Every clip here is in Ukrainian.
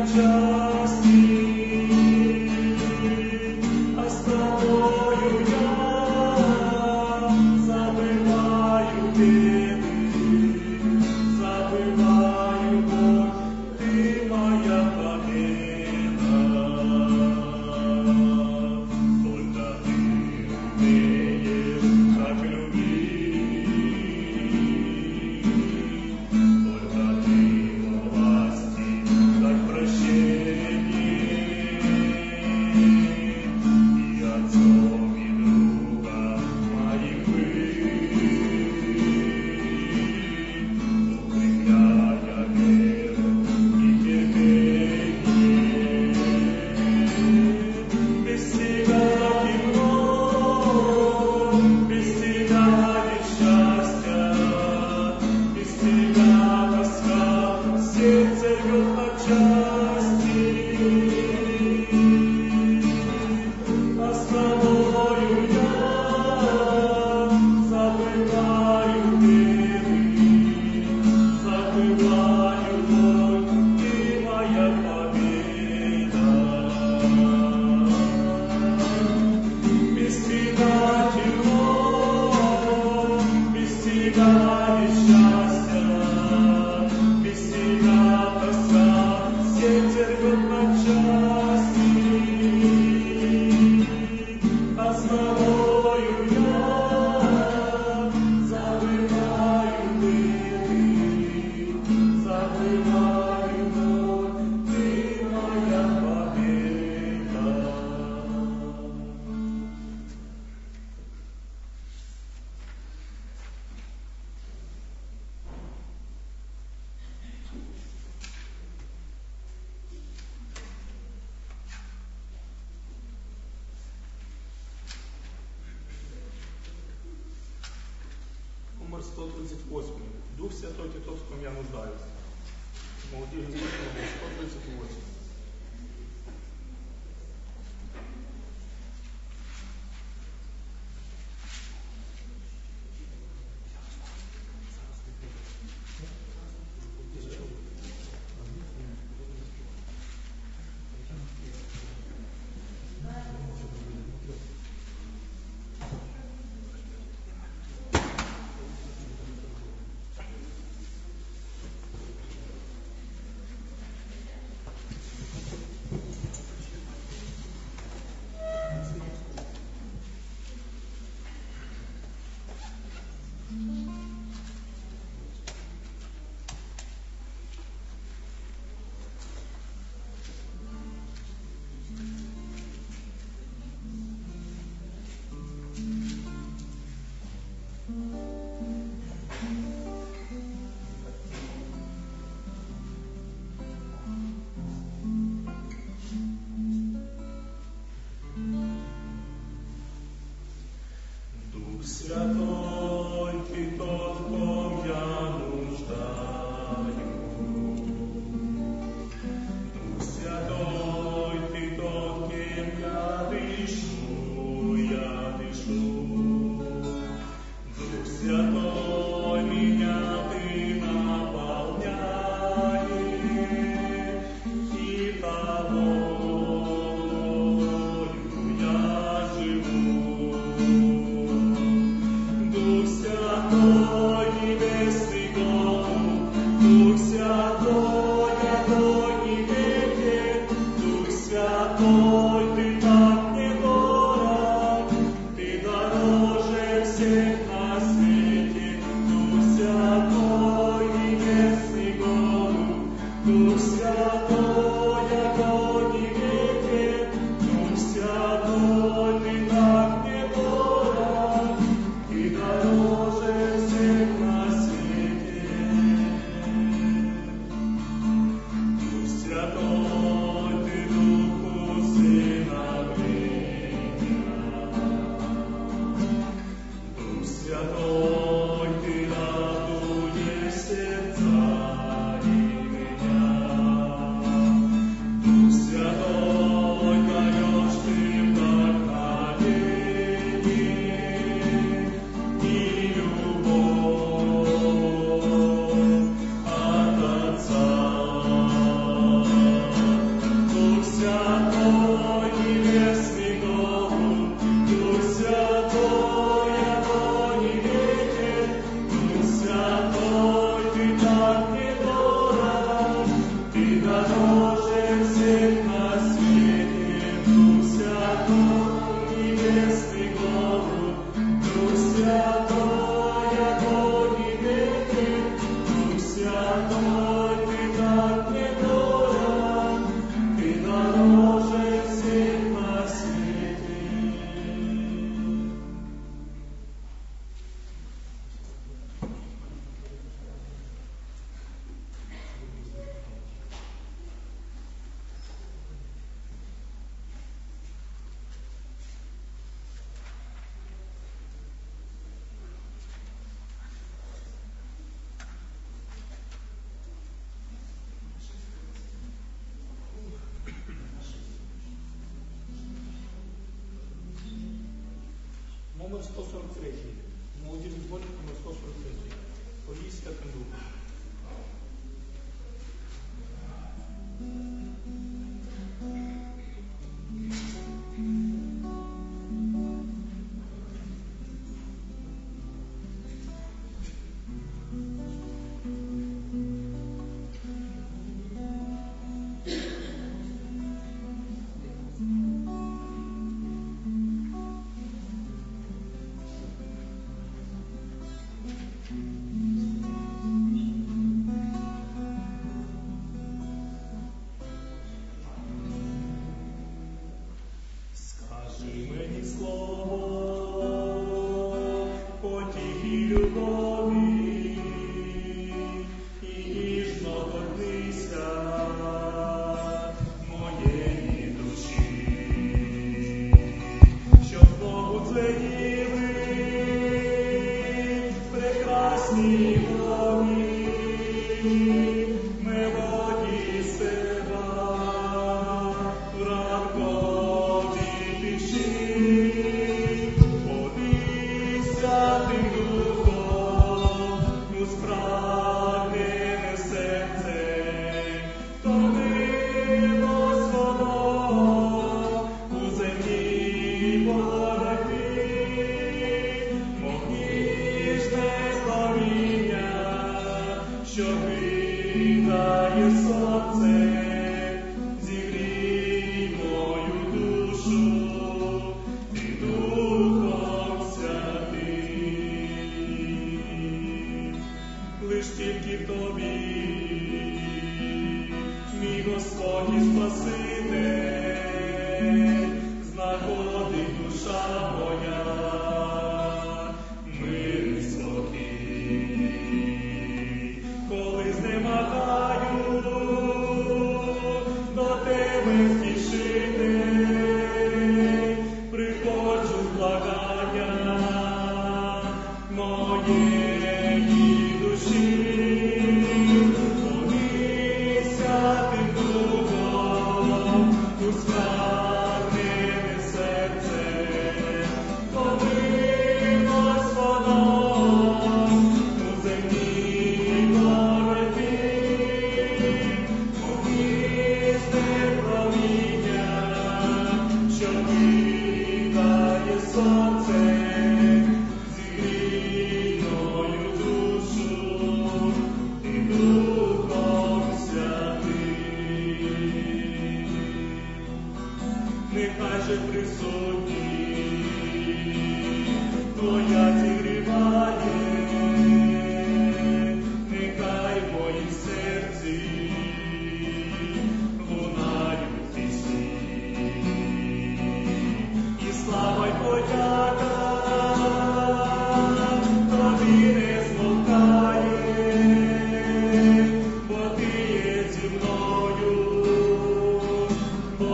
Номер 138. Дух Святой, ты тот, в ком я нуждаюсь. Молодежный номер 138. Святой, ты Дух номер 143. Молодіжний зборник номер 143. Повій Святим Духом.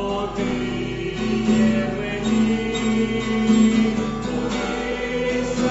Ти є мені,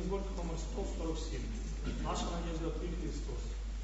зборки номер 147. Наша надежда Ты, Христос.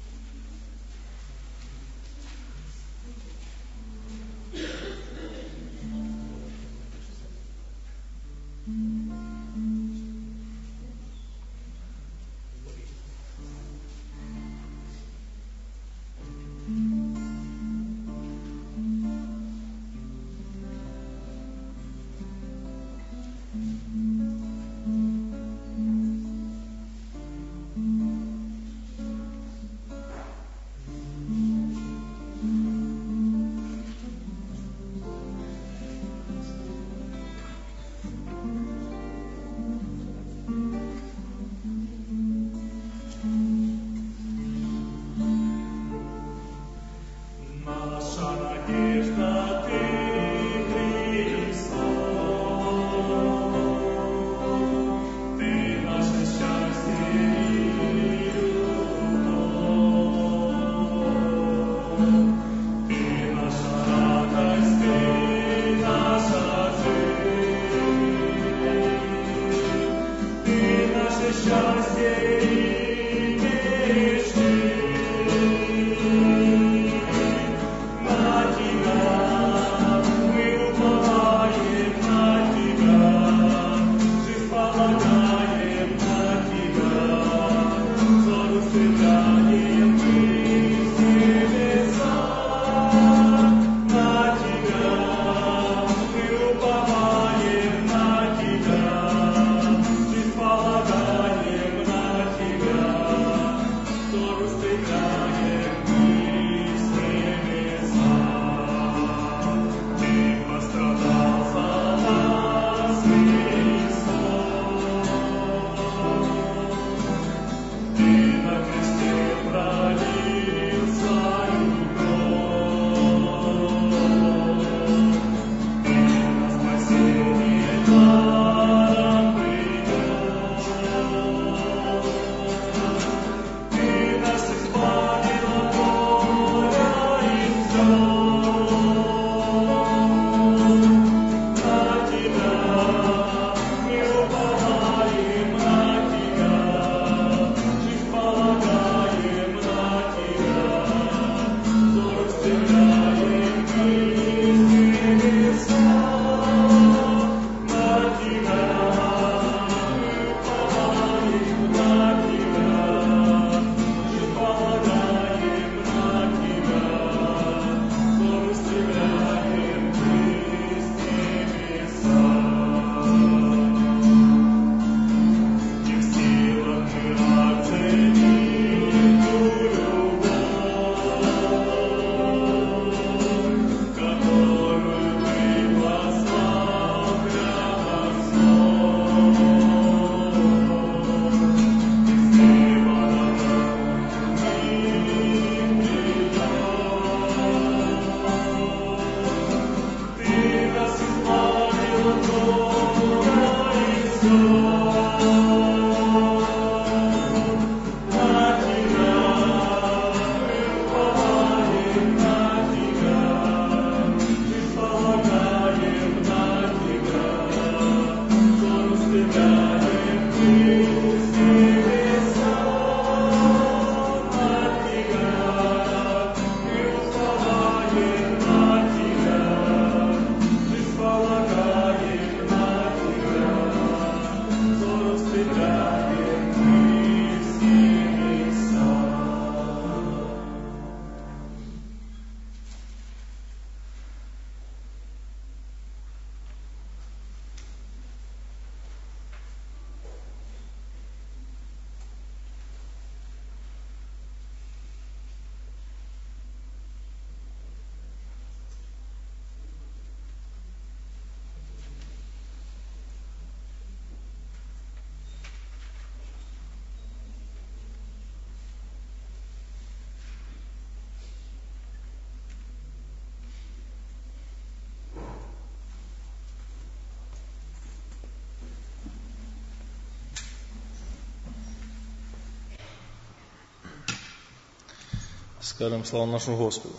Скажемо слава нашому Господу.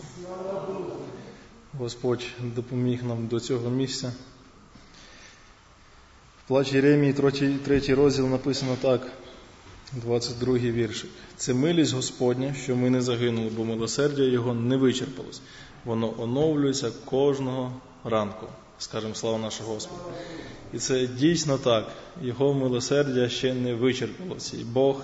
Господь допоміг нам до цього місця. Плач Єремії, 3 розділ, написано так, 22 віршик. «Це милість Господня, що ми не загинули, бо милосердя Його не вичерпалось. Воно оновлюється кожного ранку». Скажемо слава нашого Господа. І це дійсно так. Його милосердя ще не вичерпалося. І Бог,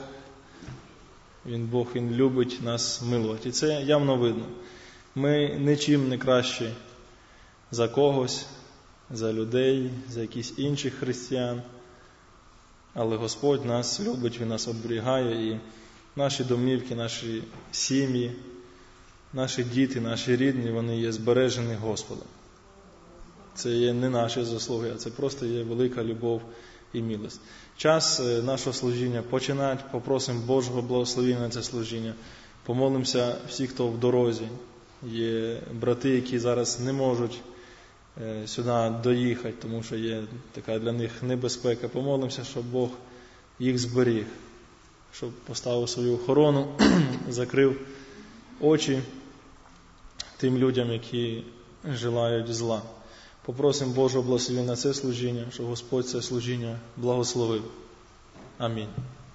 Він любить нас милувати. І це явно видно. Ми нічим не кращі за когось, за людей, за якісь інших християн. Але Господь нас любить, Він нас оберігає, і наші домівки, наші сім'ї, наші діти, наші рідні, вони є збережені Господом. Це є не наші заслуги, а це просто є велика любов і милость. Час нашого служіння починати, попросимо Божого благословення на це служіння. Помолимося всі, хто в дорозі. Є брати, які зараз не можуть сюди доїхати, тому що є така для них небезпека. Помолимося, щоб Бог їх зберіг, щоб поставив свою охорону, закрив очі тим людям, які желають зла. Попросимо Божого благословення на це служіння, щоб Господь це служіння благословив. Амінь.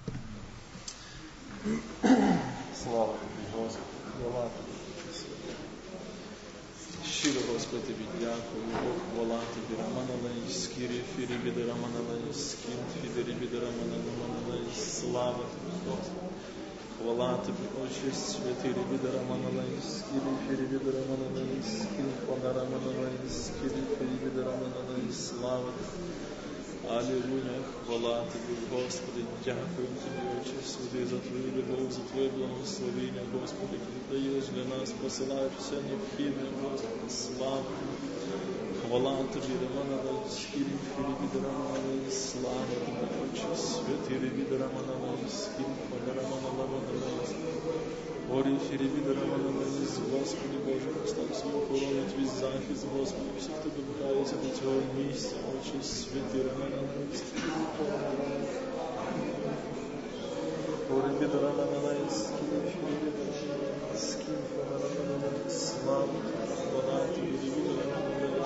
Слава тобі, Господи. Хвала тобі. Щиро, Господи, тобі дякую. Бог, хвала тобі. Раманалей, скірі, фірі, біди, раманалей, скін, фідері, біди, раманалей, слава тобі, Господи. Хвала тобі, Отче святий, біди, раманалей, скірі, фірі, біди, раманалей, скін, фона, раманалей, скірі, фірі, біди, раманалей, слава тобі. Алілуя, хвала тобі, Господи, дякую тобі, Отче святий, за твою любов, за твоє благословення, Господи, яке даєш для нас, посилаєш все необхідне, Господи, слава тобі. Хвала тобі, Раманалей, скірі, фірі, біди, раманалей, слава тобі, Отче святий, біди, раманалей, скірі, фона, раманалей, Орі, фірі, біди, раманалей, Господи Боже, постав свою охорону, твій захист, Господи, всі, хто добирається до цього місця, Отче святий, Раманалей, скірі, фона, раманалей, Орі, біди, раманалей, скірі, фірі, біди, раманалей, скірі, фона, раманалей, слава тобі, хвала тобі, біди, раманалей,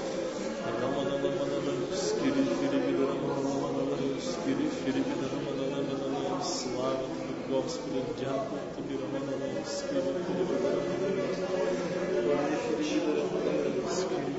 скірі, фірі, біди, раманалей, скірі, фірі, біди, раманалей, слава тобі, Господи, дякую тобі, Раманалей, скірі, фірі, біди, раманалей, скірі, фірі, біди, раманалей, скірі,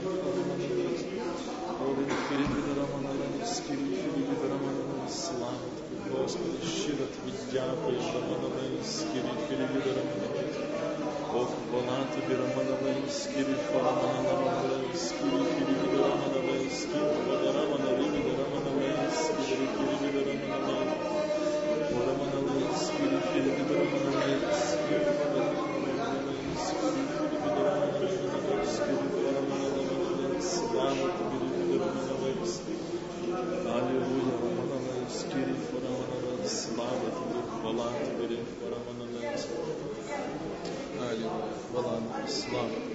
фірі, біди, раманалей, скірі, фірі, біди, раманалей, слава тобі, Господи, щиро тобі дякую, Раманалей, скірі, фірі, біди, раманалей, Бог, хвала тобі, Раманалей, скірі, раманалей, скірі, фірі, біди, раманалей, скірі, фона, раманалей, біди, раманалей, скірі, фірі, біди, раманалей, Раманалей, скірі, фірі, біди, раманалей, скірі, фона, раманалей, скірі, фірі, біди, раманалей, скірі, фона, раманалей, слава тобі, біди, раманалей, алілуя, Раманалей, скірі, фона, раманалей, слава тобі, хвала тобі, Раманалей, алілуя, хвала тобі, слава тобі.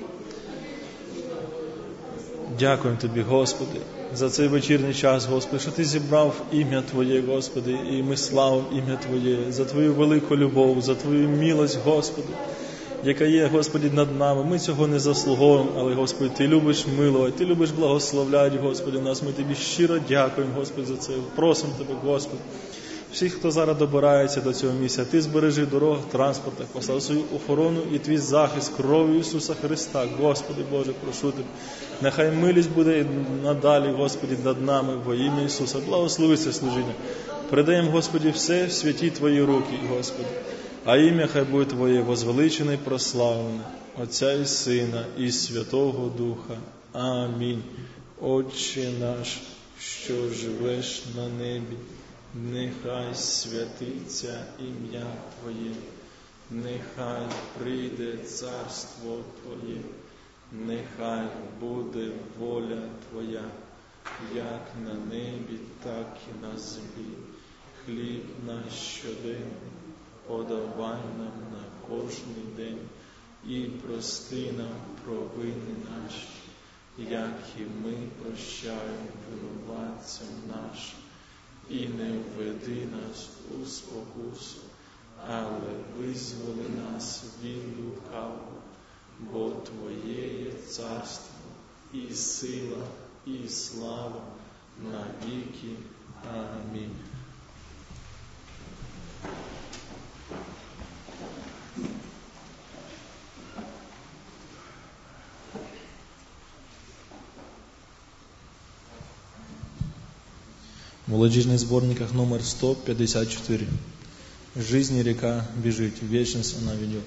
Дякуємо тобі, Господи, за цей вечірній час, Господи, що Ти зібрав ім'я Твоє, Господи, і ми славимо ім'я Твоє, за Твою велику любов, за Твою милость, Господи, яка є, Господи, над нами. Ми цього не заслуговуємо, але, Господи, Ти любиш милувати, Ти любиш благословляти, Господи, нас. Ми Тобі щиро дякуємо, Господи, за це. Просимо Тебе, Господи. Всіх, хто зараз добирається до цього місця, Ти збережи дорог, транспортах, постав свою охорону і Твій захист кров'ю Ісуса Христа. Господи Боже, прошу Тебе, нехай милість буде надалі, Господи, над нами во ім'я Ісуса. Благослови це служіння. Передаємо, Господи, все в святі Твої руки, Господи. А ім'я хай буде Твоє возвеличене і прославлене, Отця і Сина, і Святого Духа. Амінь. Отче наш, що живеш на небі, нехай святиться ім'я Твоє, нехай прийде царство Твоє, нехай буде воля Твоя, як на небі, так і на землі. Хліб наш щоденний подавай нам на кожний день, і прости нам провини наші, як і ми прощаємо винуватцям нашим. І не введи нас у спокусу, але визволи нас від лукавого, бо Твоє є царство, і сила, і слава на веки. Аминь. В молодежных сборниках номер 154. Жизни река бежит, в вечность она ведет.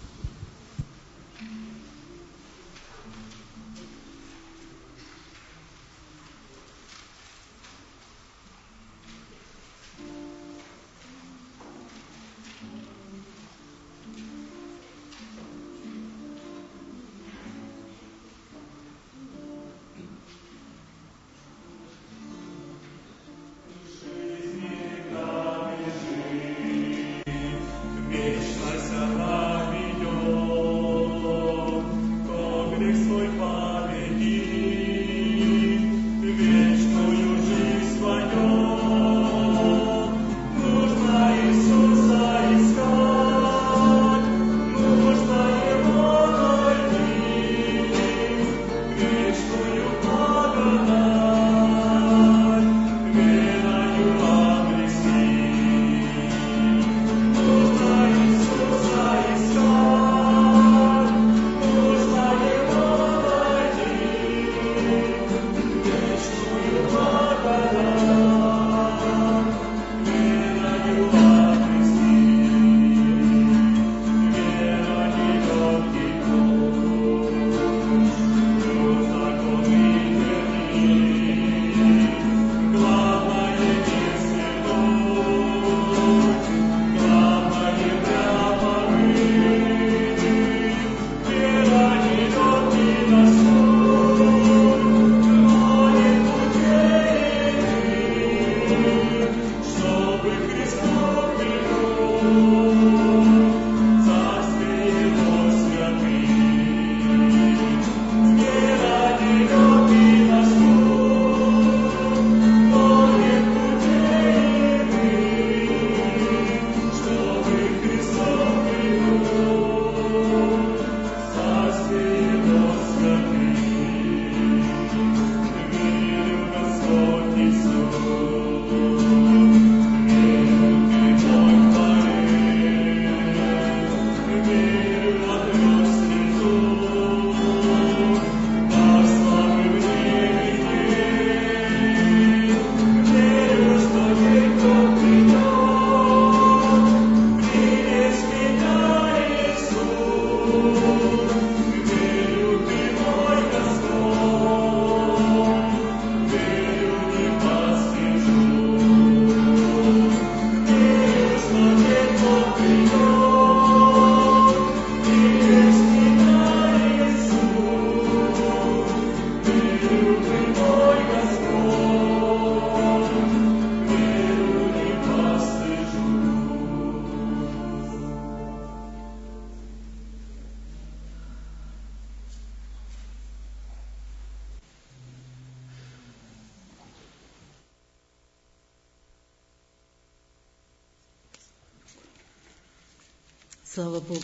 Слава Богу.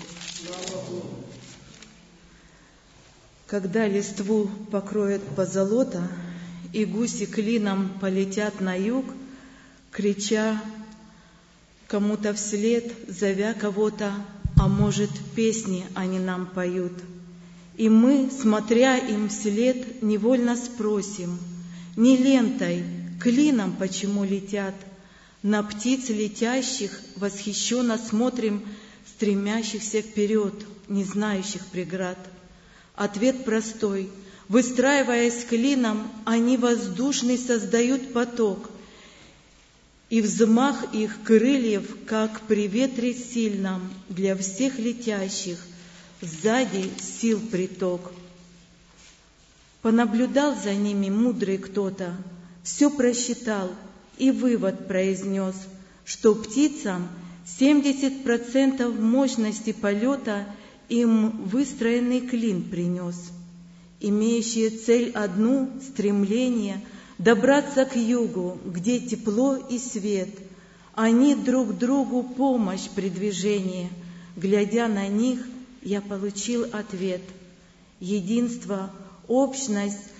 Когда листву покроет позолота, и гуси клином полетят на юг, крича кому-то вслед, зовя кого-то, а может, песни они нам поют. И мы, смотря им вслед, невольно спросим, не лентой, клином почему летят? На птиц летящих восхищенно смотрим, стремящихся вперед, не знающих преград. Ответ простой. Выстраиваясь клином, они воздушный создают поток, и взмах их крыльев, как при ветре сильном, для всех летящих сзади сил приток. Понаблюдал за ними мудрый кто-то, все просчитал и вывод произнес, что птицам 70% мощности полета им выстроенный клин принес, имеющие цель одну — стремление добраться к югу, где тепло и свет. Они друг другу помощь при движении. Глядя на них, я получил ответ. Единство, общность,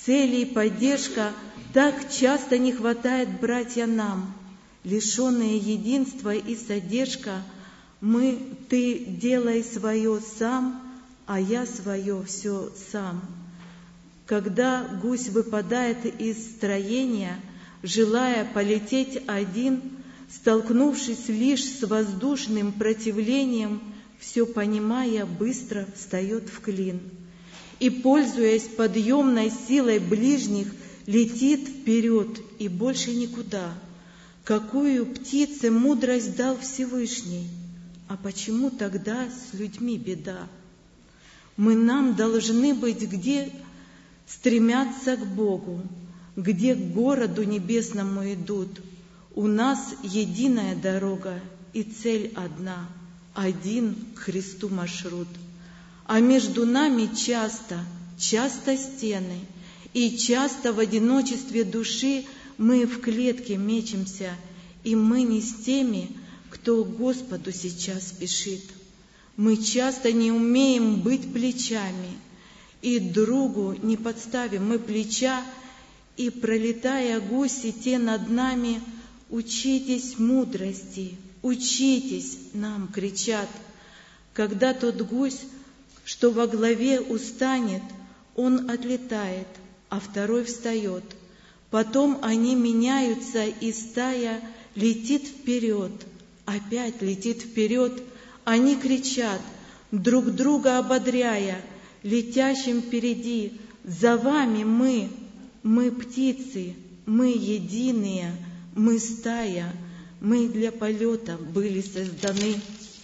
цели и поддержка так часто не хватает, братья, нам. Лишенные единства и содержка, ты делай свое сам, а я свое все сам. Когда гусь выпадает из строения, желая полететь один, столкнувшись лишь с воздушным противлением, все понимая, быстро встает в клин. И, пользуясь подъемной силой ближних, летит вперед и больше никуда. Какую птице мудрость дал Всевышний? А почему тогда с людьми беда? Нам должны быть где стремятся к Богу, где к городу небесному идут. У нас единая дорога и цель одна, один к Христу маршрут. А между нами часто стены, и часто в одиночестве души мы в клетке мечемся, и мы не с теми, кто к Господу сейчас спешит. Мы часто не умеем быть плечами, и другу не подставим мы плеча, и, пролетая гуси те над нами, учитесь мудрости, учитесь, нам кричат. Когда тот гусь, что во главе устанет, он отлетает, а второй встает. Потом они меняются, и стая летит вперед, опять летит вперед. Они кричат, друг друга ободряя, летящим впереди: за вами мы птицы, мы единые, мы стая, мы для полета были созданы.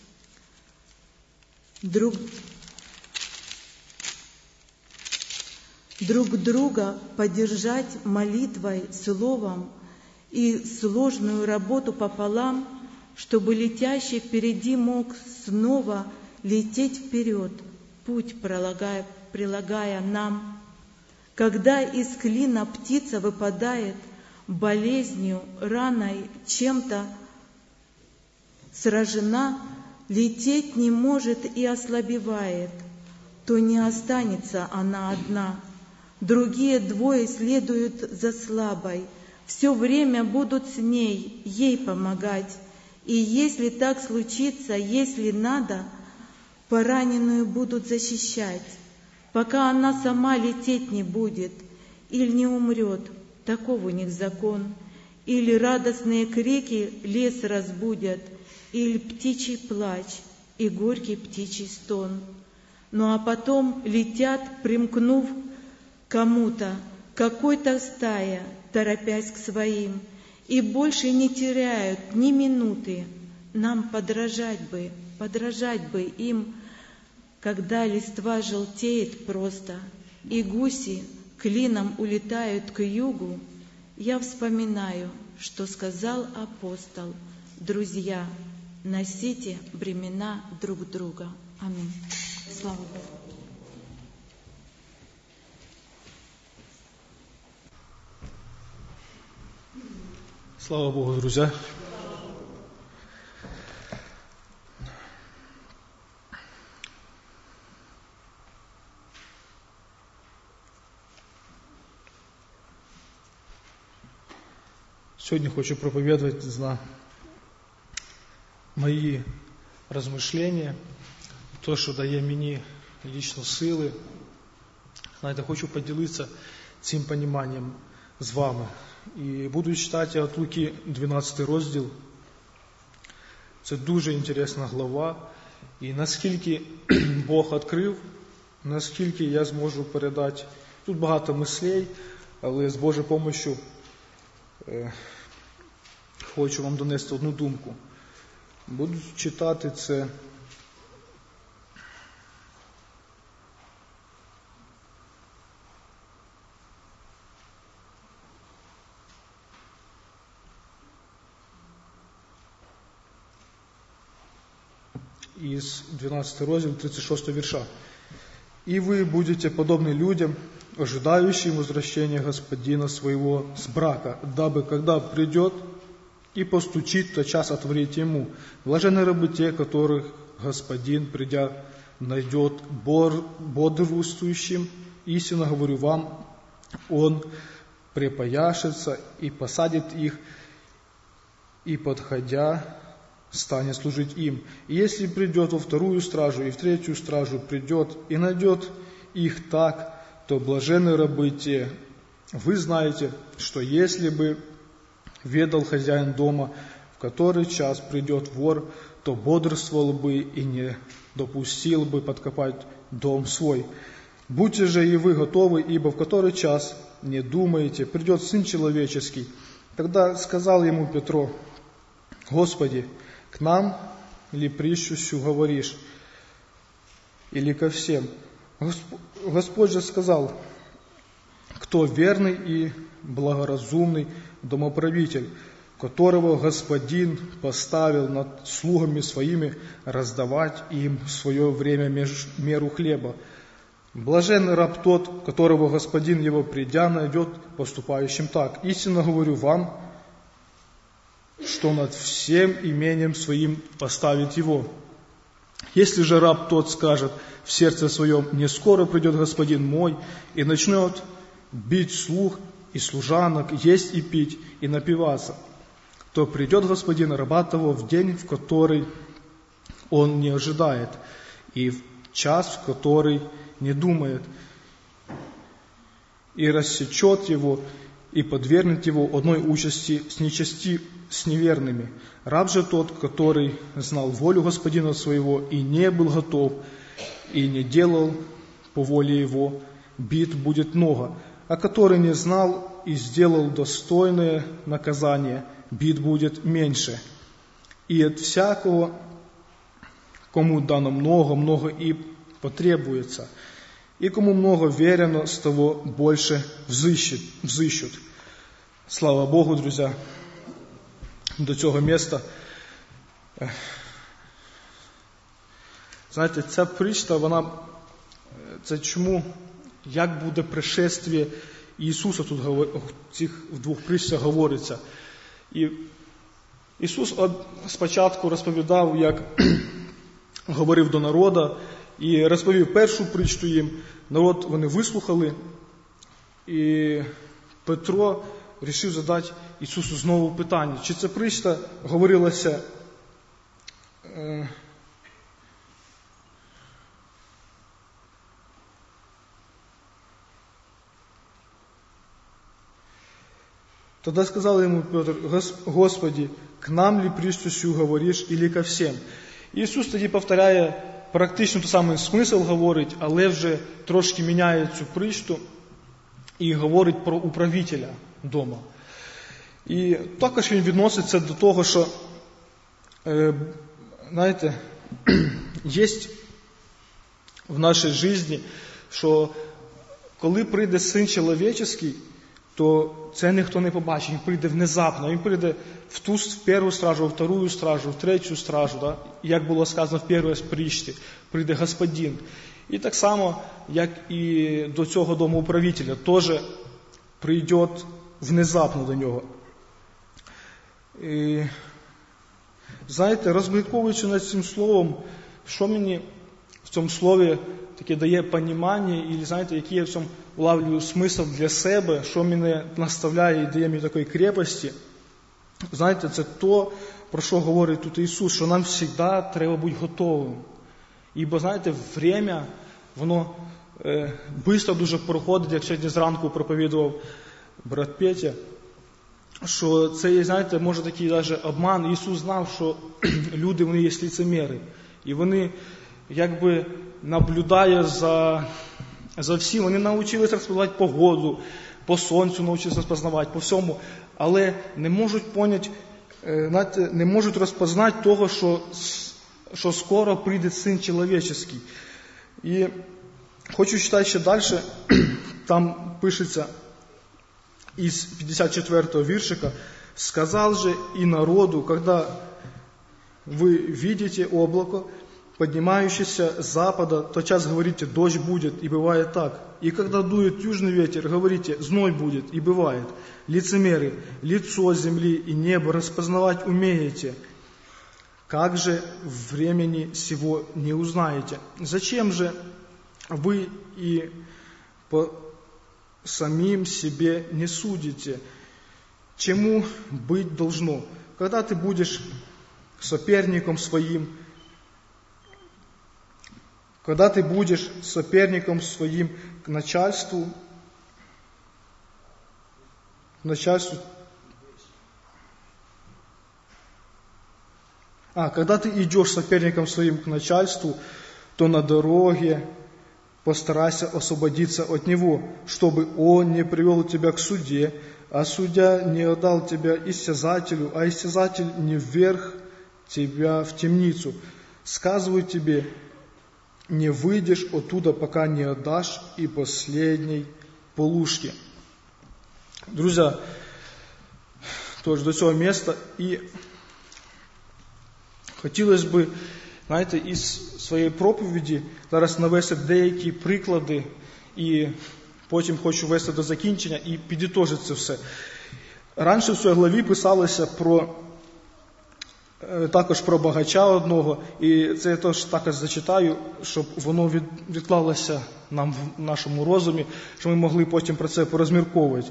Друг друга поддержать молитвой, словом и сложную работу пополам, чтобы летящий впереди мог снова лететь вперед, путь прилагая нам. Когда из клина птица выпадает, болезнью, раной, чем-то сражена, лететь не может и ослабевает, то не останется она одна. Другие двое следуют за слабой, все время будут с ней, ей помогать. И если так случится, если надо, пораненную будут защищать, пока она сама лететь не будет или не умрет, таков у них закон. Или радостные крики лес разбудят, или птичий плач и горький птичий стон. Ну а потом летят, примкнув кому-то, какой-то стая, торопясь к своим, и больше не теряют ни минуты. Нам подражать бы им, когда листва желтеет просто, и гуси клином улетают к югу. Я вспоминаю, что сказал апостол: друзья, носите бремена друг друга. Аминь. Слава Богу. Слава Богу, друзья. Сьогодні хочу проповідувати на мої розмишлення, те, що дає мені лично сили. Знаєте, хочу поділитися цим розумінням з вами. І буду читати від Луки 12 розділ. Це дуже інтересна глава. І наскільки Бог відкрив, наскільки я зможу передати. Тут багато мислей, але з Божою допомогою хочу вам донести одну думку. Буду читати це из 12 розділ 36 вірша. «И вы будете подобны людям, ожидающим возвращения Господина своего с брака, дабы, когда придет и постучит, тотчас отворить ему. Блаженны рабы те, которых Господин, придя, найдет бодрствующим. Истинно говорю вам, он припояшется и посадит их, и, подходя, станет служить им. И если придет во вторую стражу и в третью стражу придет и найдет их так, то блаженны рабы те. Вы знаете, что если бы ведал хозяин дома, в который час придет вор, то бодрствовал бы и не допустил бы подкопать дом свой. Будьте же и вы готовы, ибо в который час, не думаете, придет Сын Человеческий. Тогда сказал ему Петро: Господи, к нам ли притчу сю говоришь, или ко всем? Господь же сказал: кто верный и благоразумный домоправитель, которого Господин поставил над слугами своими раздавать им в свое время меру хлеба. Блаженный раб тот, которого Господин его, придя, найдет поступающим так. Истинно говорю вам, что над всем имением своим поставит его. Если же раб тот скажет в сердце своем: не скоро придет Господин мой, и начнет бить слуг и служанок, есть и пить, и напиваться, то придет Господин раба того в день, в который он не ожидает, и в час, в который не думает, и рассечет его, и подвергнет его одной участи с неверными. Раб же тот, который знал волю Господина своего, и не был готов, и не делал по воле его, бит будет много, а который не знал и сделал достойное наказание, бит будет меньше. И от всякого, кому дано много, много и потребуется, и кому много верено, с того больше взыщут. Слава Богу, друзья, до цього міста. Знаєте, ця притча, це чому, як буде пришествие Ісуса тут в цих двох притчах говориться. І Ісус спочатку розповідав, як говорив до народу, і розповів першу притчу їм. Народ вони вислухали, і Петро вирішив задати Ісусу знову питання, чи ця притча говорилася Тогда сказал ему Петр: Господи, к нам ли притчу сю говориш, или ко всем? Ісус тоді повторяє практично той самий смисл, говорить, але вже трошки міняє цю притчу і говорить про управителя дома. І також він відноситься до того, що, знаєте, є в нашій житті, що коли прийде Син Чоловічий, то це ніхто не побачить, він прийде внезапно, він прийде в першу стражу, в вторую стражу, в третю стражу, да? Як було сказано в першій притчі, прийде Господин. І так само, як і до цього домоуправителя, теж прийде внезапно до нього. І, знаєте, розмірковуючи над цим словом, що мені в цьому слові таке дає понімання, і, знаєте, який я в цьому влавлюю смисл для себе, що мене наставляє і дає мені такої крепості. Знаєте, це то, про що говорить тут Ісус, що нам завжди треба бути готовим. Ібо, знаєте, время, воно швидко дуже проходить, як сьогодні зранку проповідував брат Петя, що це є, знаєте, може такий навіть обман. Ісус знав, що люди, вони є лицеміри. І вони, якби, наблюдає за всім. Вони навчилися розпізнавати погоду, по сонцю навчилися розпізнавати, по всьому. Але не можуть поняти, не можуть розпізнати того, що скоро прийде Син Чоловічий. І хочу читати ще далі, там пишеться из 54-го віршика: «Сказал же и народу, когда вы видите облако, поднимающееся с запада, тотчас говорите: дождь будет, и бывает так. И когда дует южный ветер, говорите: зной будет, и бывает. Лицемеры, лицо земли и небо распознавать умеете. Как же времени сего не узнаете? Зачем же вы и самим себе не судите, чему быть должно. Когда ты будешь соперником своим к начальству, когда ты идешь соперником своим к начальству, то на дороге постарайся освободиться от него, чтобы он не привел тебя к суде, а судья не отдал тебя истязателю, а истязатель не вверг тебя в темницу. Сказываю тебе, не выйдешь оттуда, пока не отдашь и последней полушки. Друзья, тож до цього міста, і хотілося б, знаєте, із своєї проповіді зараз навести деякі приклади, і потім хочу вести до закінчення і підітожити це все. Раніше в цій главі писалося також про багача одного, і це я також зачитаю, щоб воно відклалося нам в нашому розумі, щоб ми могли потім про це порозмірковувати.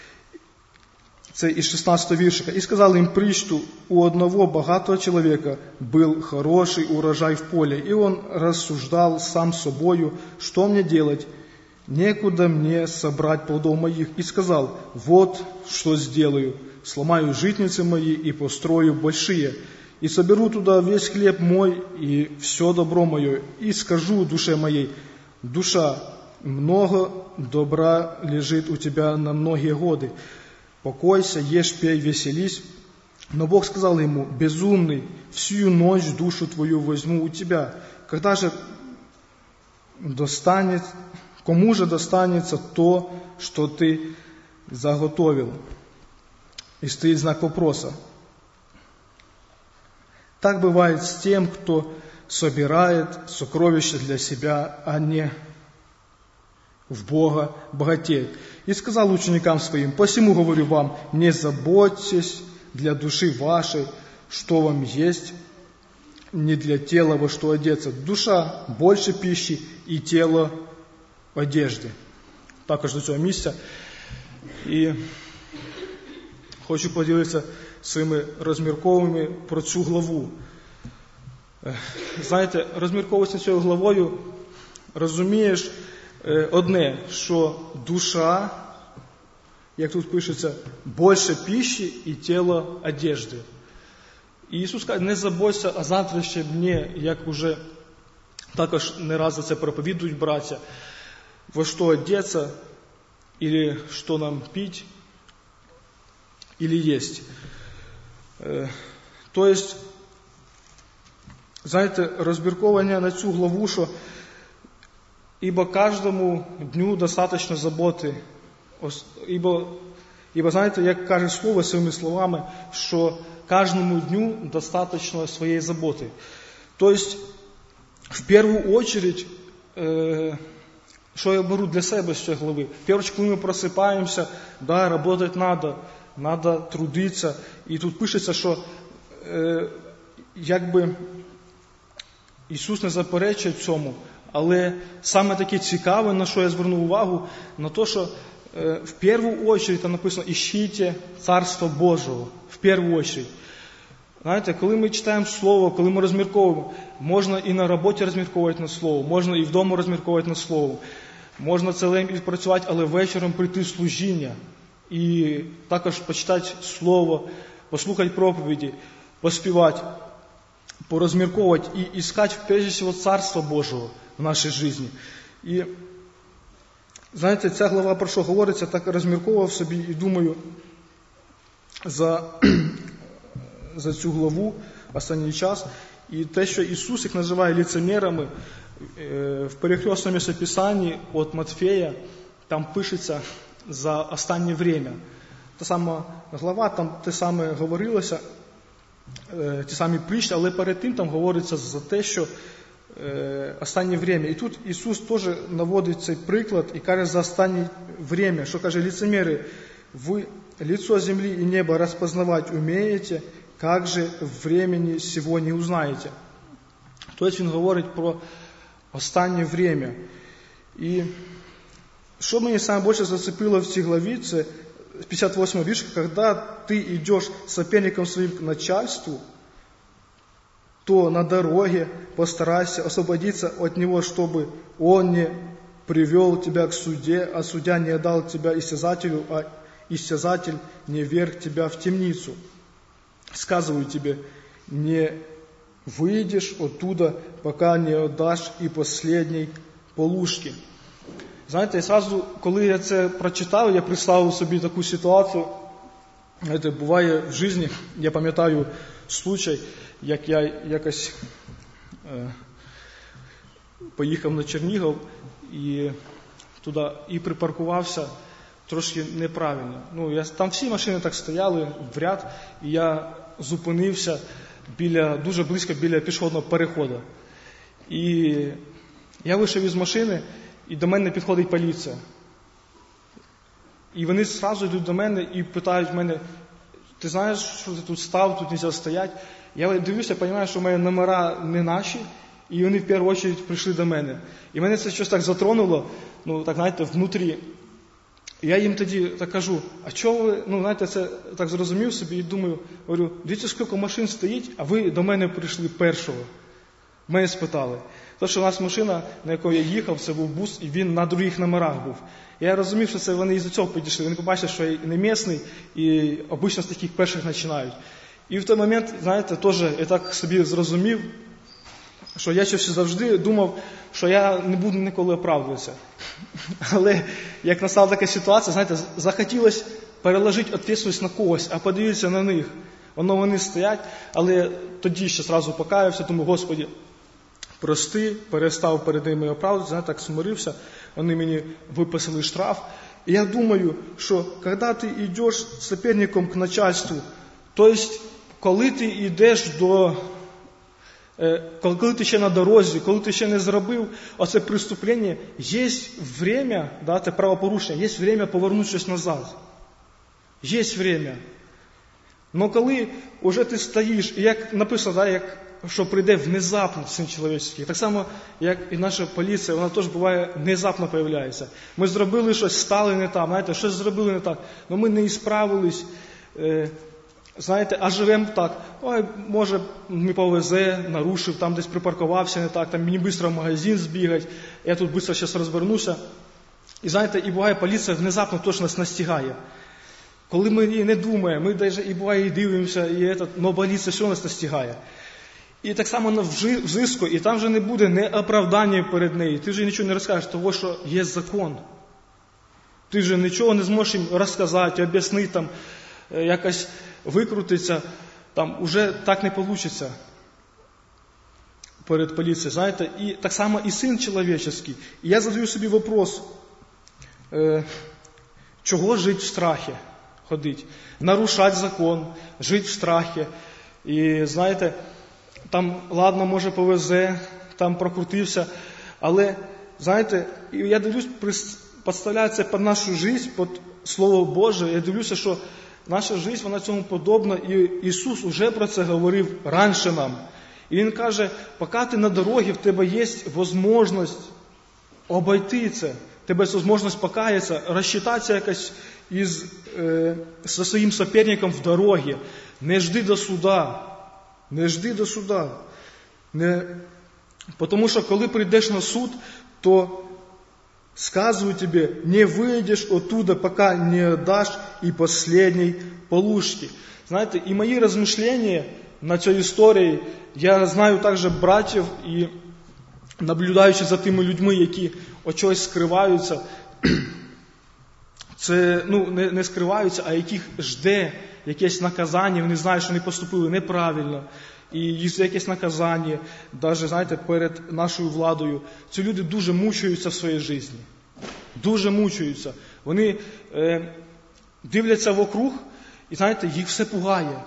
Це із 16 віршика. «И сказал им притчу, у одного богатого человека был хороший урожай в поле, и он рассуждал сам с собою, что мне делать? Некуда мне собрать плодов моих. И сказал, вот что сделаю, сломаю житницы мои и построю большие, и соберу туда весь хлеб мой и все добро мое, и скажу душе моей, душа, много добра лежит у тебя на многие годы. Покойся, ешь, пей, веселись. Но Бог сказал ему, безумный, всю ночь душу твою возьму у тебя. Когда же кому же достанется то, что ты заготовил?» И стоит знак вопроса. Так бывает с тем, кто собирает сокровища для себя, а не в Бога богатеет. И сказал ученикам своим, посему говорю вам, не заботьтесь для души вашей, что вам есть, не для тела во что одеться. Душа больше пищи і тіло одежди. Також до цього місця. І хочу поділитися своїми розмірковами про цю главу. Знаєте, розмірковуючи цією главою, розумієш одне, що душа, як тут пишеться, більше пищі і тіло одежди. І Ісус каже, не забойся о завтрашньому дні, як уже також не раз за це проповідують браття, во що одеться, или що нам пить, или есть. Тобто, знаєте, розбірковання на цю главу, що ибо каждому дню достаточно заботи. Ибо, знаєте, як каже Слово своїми словами, що кожному дню достаточно своєї заботи. Тобто, в першу очередь, що я беру для себе з цієї глави? В першу очередь, коли ми просипаємося, да, работать надо трудитися. І тут пишеться, що якби Ісус не заперечує цьому, але саме таке цікаве, на що я звернув увагу, на те, що в першу чергу там написано «Ищите Царство Божого». В першу чергу. Знаєте, коли ми читаємо Слово, коли ми розмірковуємо, можна і на роботі розмірковувати на Слово, можна і вдома розмірковувати на Слово, можна цілий день працювати, але вечором прийти в служіння і також почитати Слово, послухати проповіді, поспівати, порозмірковувати і іскати, прежде всього, Царство Божого в нашій житті. І, знаєте, ця глава про що говориться, так розмірковував собі і думаю за цю главу останній час. І те, що Ісус їх називає лицемерами, в перехресному місцеписанні від Матфея, там пишеться за останнє время. Та сама глава, там те саме говорилося, ті самі притчі, але перед тим там говориться за те, що останнє время. І тут Ісус теж наводить цей приклад і каже за останнє время, що каже, лицемери, ви лицо землі і неба розпознавати умієте, как же времени сего не узнаете. Тобто він говорить про останнє время. І что меня самое больше зацепило в этой главе, это 58 вірш, когда ты идешь с соперником своим к начальству, то на дороге постарайся освободиться от него, чтобы он не привел тебя к суде, а судья не отдал тебя истязателю, а истязатель не вверг тебя в темницу. Сказываю тебе, не выйдешь оттуда, пока не отдашь і последній полушки. Знаєте, зразу, коли я це прочитав, я представив собі таку ситуацію. Це буває в житті. Я пам'ятаю случай, як я якось поїхав на Чернігів і туди і припаркувався трошки неправильно. Там всі машини так стояли в ряд, і я зупинився дуже близько біля пішохідного переходу. І я вийшов із машини, і до мене підходить поліція. І вони одразу йдуть до мене і питають мене, ти знаєш, що ти тут став, тут не можна стояти? Я дивлюся, розумію, що в мене номера не наші, і вони в першу чергу прийшли до мене. І мене це щось так затронуло, так, знаєте, внутрі. І я їм тоді так кажу, а чого ви, знаєте, це так зрозумів собі і думаю, говорю, дивіться, скільки машин стоїть, а ви до мене прийшли першого. Мене спитали. Тому що у нас машина, на яку я їхав, це був бус, і він на других номерах був. Я розумів, що це вони із-за цього підійшли. Вони побачили, що я не місний, і обично з таких перших починають. І в той момент, знаєте, теж я так собі зрозумів, що я щось завжди думав, що я не буду ніколи оправдуватися. Але як настала така ситуація, знаєте, захотілося переложити відповідальність на когось, а подивитися на них. Вони стоять, але тоді ще одразу покаявся, думаю, Господи, прости, перестав перед ними оправдуватися, знаєте, так смирився, вони мені виписали штраф. І я думаю, що коли ти йдеш з соперником к начальству, тобто, коли ти йдеш коли ти ще на дорозі, коли ти ще не зробив оце преступлення, є время, це правопорушення, є время повернутися назад. Є время. Но коли вже ти стоїш, і як написано, що прийде внезапно Син Чоловічий, так само, як і наша поліція, вона теж буває внезапно появляється. Ми зробили щось, стали не там, знаєте, щось зробили не так, але ми не ісправились, знаєте, а живемо так. Ой, може, не повезе, нарушив, там десь припаркувався не так, там мені швидко в магазин збігати, я тут швидко зараз розвернуся. І знаєте, і буває, поліція внезапно теж нас настигає. Коли ми і не думаємо, ми навіть і буває і дивимося, але поліція все нас настигає. І так само взиску, і там вже не буде не оправдання перед нею. Ти вже нічого не розкажеш, того, що є закон. Ти вже нічого не зможеш їм розказати, об'яснити, там, якось викрутитися, там уже так не вийде перед поліцією, знаєте. І так само і Син Чоловічий. І я задаю собі вопрос, чого жити в страхі, ходити? Нарушати закон, жити в страхі. І, знаєте, там, ладно, може повезе, там прокрутився, але, знаєте, я дивлюсь, підставляється під нашу життя, під Слово Боже, я дивлюся, що наша життя, вона цьому подобна, і Ісус уже про це говорив раніше нам. І Він каже, поки ти на дорогі, в тебе є можливість обійти це, в тебе є можливість покаятися, розчитатися якось зі своїм суперником в дорозі. Не жди до суда. Не жди до суда. Тому що коли прийдеш на суд, то сказываю тебе, не выйдешь оттуда, пока не отдашь и последней полушки. Знаєте, і мої розмишлення на цій історії, я знаю також братів, і наблюдаючи за тими людьми, які от чогось скриваються, це, не скриваються, а яких жде якесь наказання, вони знають, що вони поступили неправильно, і їх якесь наказання, навіть, знаєте, перед нашою владою. Ці люди дуже мучаються в своїй житті. Дуже мучаються. Вони дивляться вокруг, і, знаєте, їх все пугає.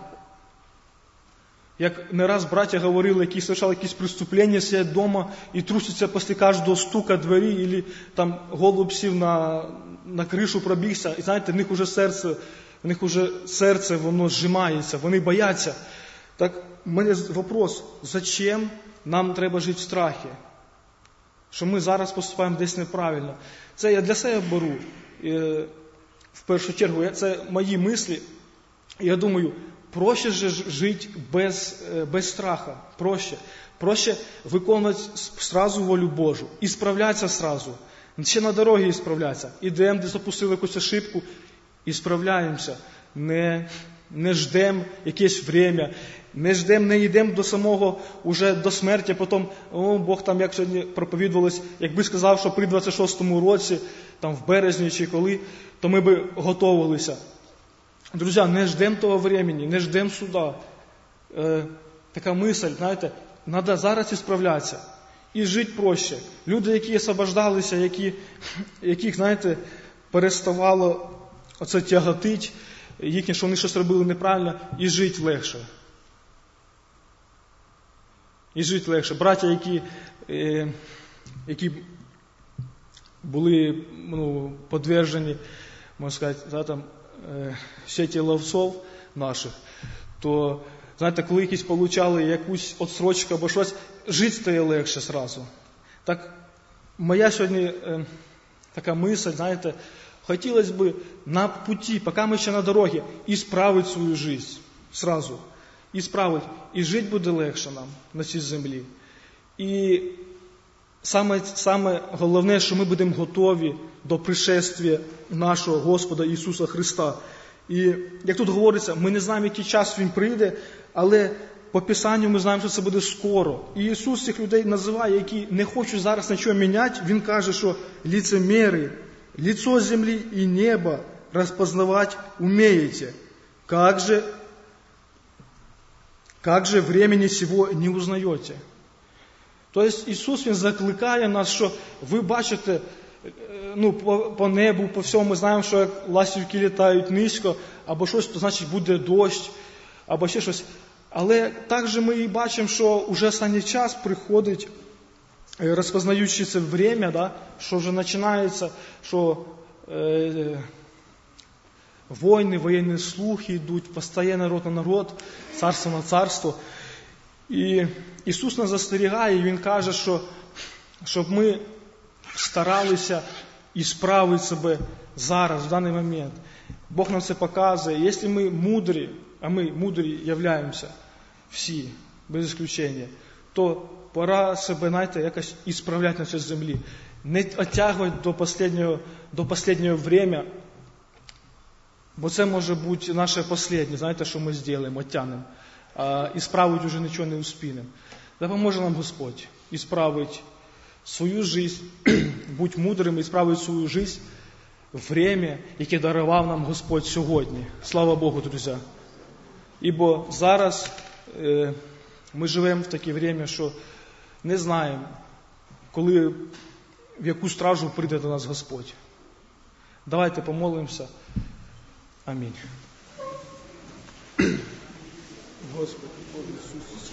Як не раз браття говорили, які совершали якісь преступлення, сидять вдома і трусяться після кожного стука двері, або там голуб сів на кришу пробігся, і, знаєте, в них уже серце, воно зжимається, вони бояться. Так, у мене вопрос, зачем нам треба жити в страхі? що ми зараз поступаємо десь неправильно. Це я для себе беру, в першу чергу, це мої мислі. Я думаю, проще же жити без страха, проще виконувати сразу волю Божу, і справлятися сразу. Ще на дорогі і справлятися. Ідемо, де запустили якусь ошибку, і справляємося. Не ждемо якесь время, не йдемо до самого, уже до смерті, потім, Бог там, як сьогодні проповідувалось, якби сказав, що при 26-му році, там в березні чи коли, то ми би готовилися. Друзі, не ждемо того времени, не ждемо суда. Така мисль, знаєте, треба зараз і справлятися. І жити проще. Люди, які освобождалися, яких, знаєте, переставало оце тяготить, їхнє, що вони щось робили неправильно, і жити легше. І жити легше. Браття, які були подвержені, можна сказати, там, сеті ловцов наших, то, знаєте, коли якісь получали якусь отсрочку або щось, жити стає легше зразу. Так, моя сьогодні така мисль, знаєте, хотілося б на путі, поки ми ще на дорогі, ісправити свою життя зразу. Ісправити. І жити буде легше нам на цій землі. І саме головне, що ми будемо готові до пришествия нашого Господа Ісуса Христа. І, як тут говориться, ми не знаємо, який час Він прийде, але по Писанню ми знаємо, що це буде скоро. І Ісус цих людей називає, які не хочуть зараз нічого міняти. Він каже, що лицемери, лицо земли и неба распознавать умеете. Как же времени сего не узнаете? Тобто Ісус, Він закликає нас, що ви бачите, по небу, по всьому ми знаємо, що як ластівки літають низько, або щось, то значить буде дощ, або ще щось. Але також ми і бачимо, що вже останній час приходить, розпознаючи це время, да, що вже починається, що війни, воєнні слухи йдуть, постає народ на народ, царство на царство. І Ісус нас застерігає, і Він каже, що щоб ми старалися ісправити себе зараз, в даний момент. Бог нам це показує. Якщо ми мудрі, а ми мудрі являємося всі, без исключення, то пора себе, знаєте, якось ісправляти на цій землі. Не оттягувати до останнього время, бо це може бути наше останнє, знаєте, що ми зробимо, оттягнемо. А ісправити вже нічого не успінемо. Допоможе нам Господь ісправити свою життя, бути мудрим, ісправити свою життя в время, яке дарував нам Господь сьогодні. Слава Богу, друзі. Ібо зараз ми живемо в таке время, що не знаємо, коли, в яку стражу прийде до нас Господь. Давайте помолимося. Амінь. Господи, Боже Ісус,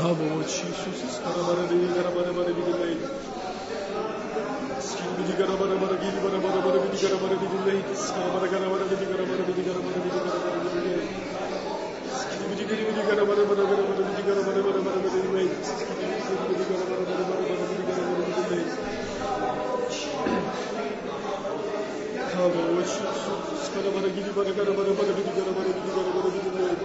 Ава, Отче Иисус, скарабаради, гарабарабаради, лейт. Скибиди, гарабарабаради, гарабарабаради, гарабаради, лейт. Скарабарагаради, гарабаради, гарабаради, гарабаради, лейт. Скибиди, гарабаради, гарабаради, гарабаради, лейт. Скибиди, гарабаради, гарабаради, лейт. Ава, Отче Иисус, скарабаради, гарабаради, гарабаради, гарабаради, лейт.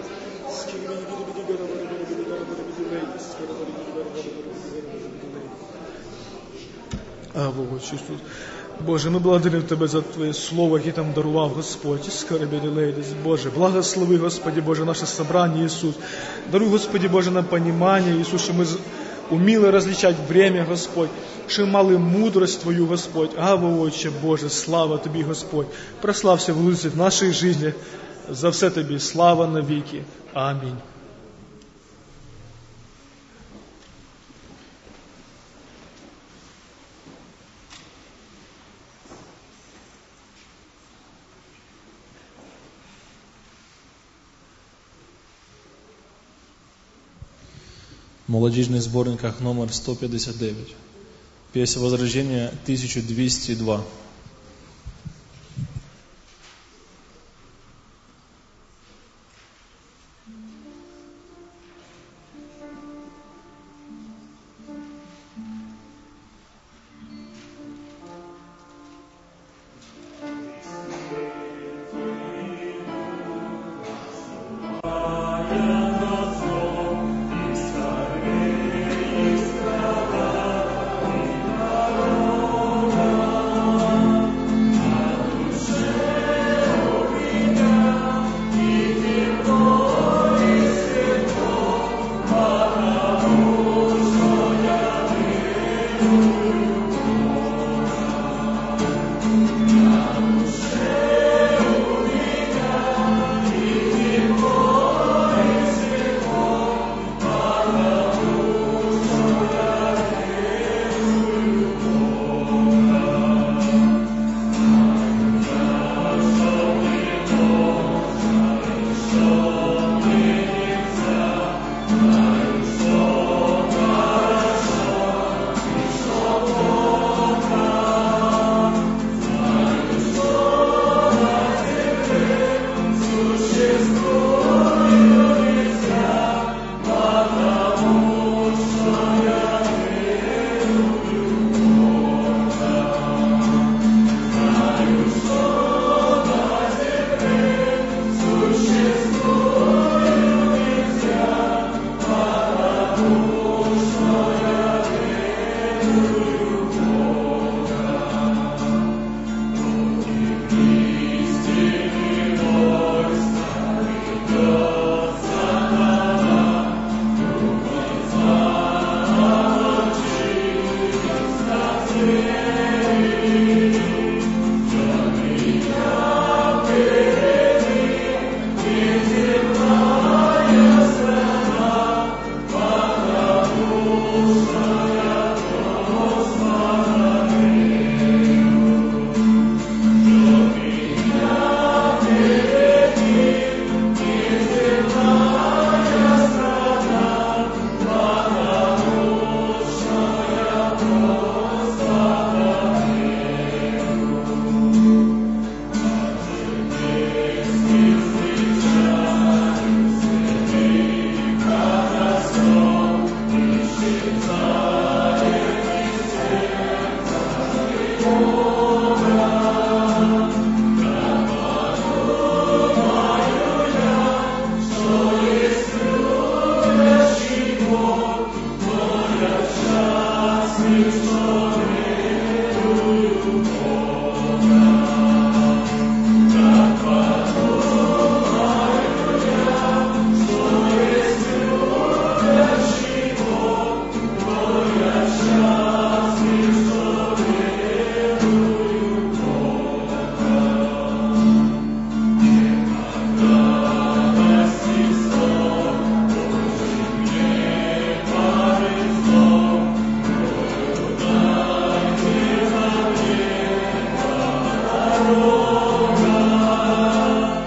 Иисус. Боже, мы благодарим Тебя за Твое Слово, яке там дарував, Господь. Боже, благослови, Господи Боже, наше собрание, Иисус. Даруй, Господи Боже, нам понимание, Иисус, что мы умели различать время, Господь, что мы мали мудрость Твою, Господь. Отче Боже, слава Тобі, Господь. Прославься, владыця, в нашей жизни. За все Тобі слава навіки. Амінь. В молодежных сборниках номер 159. Песня Возрождения 1202.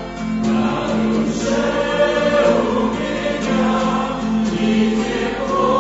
Amen.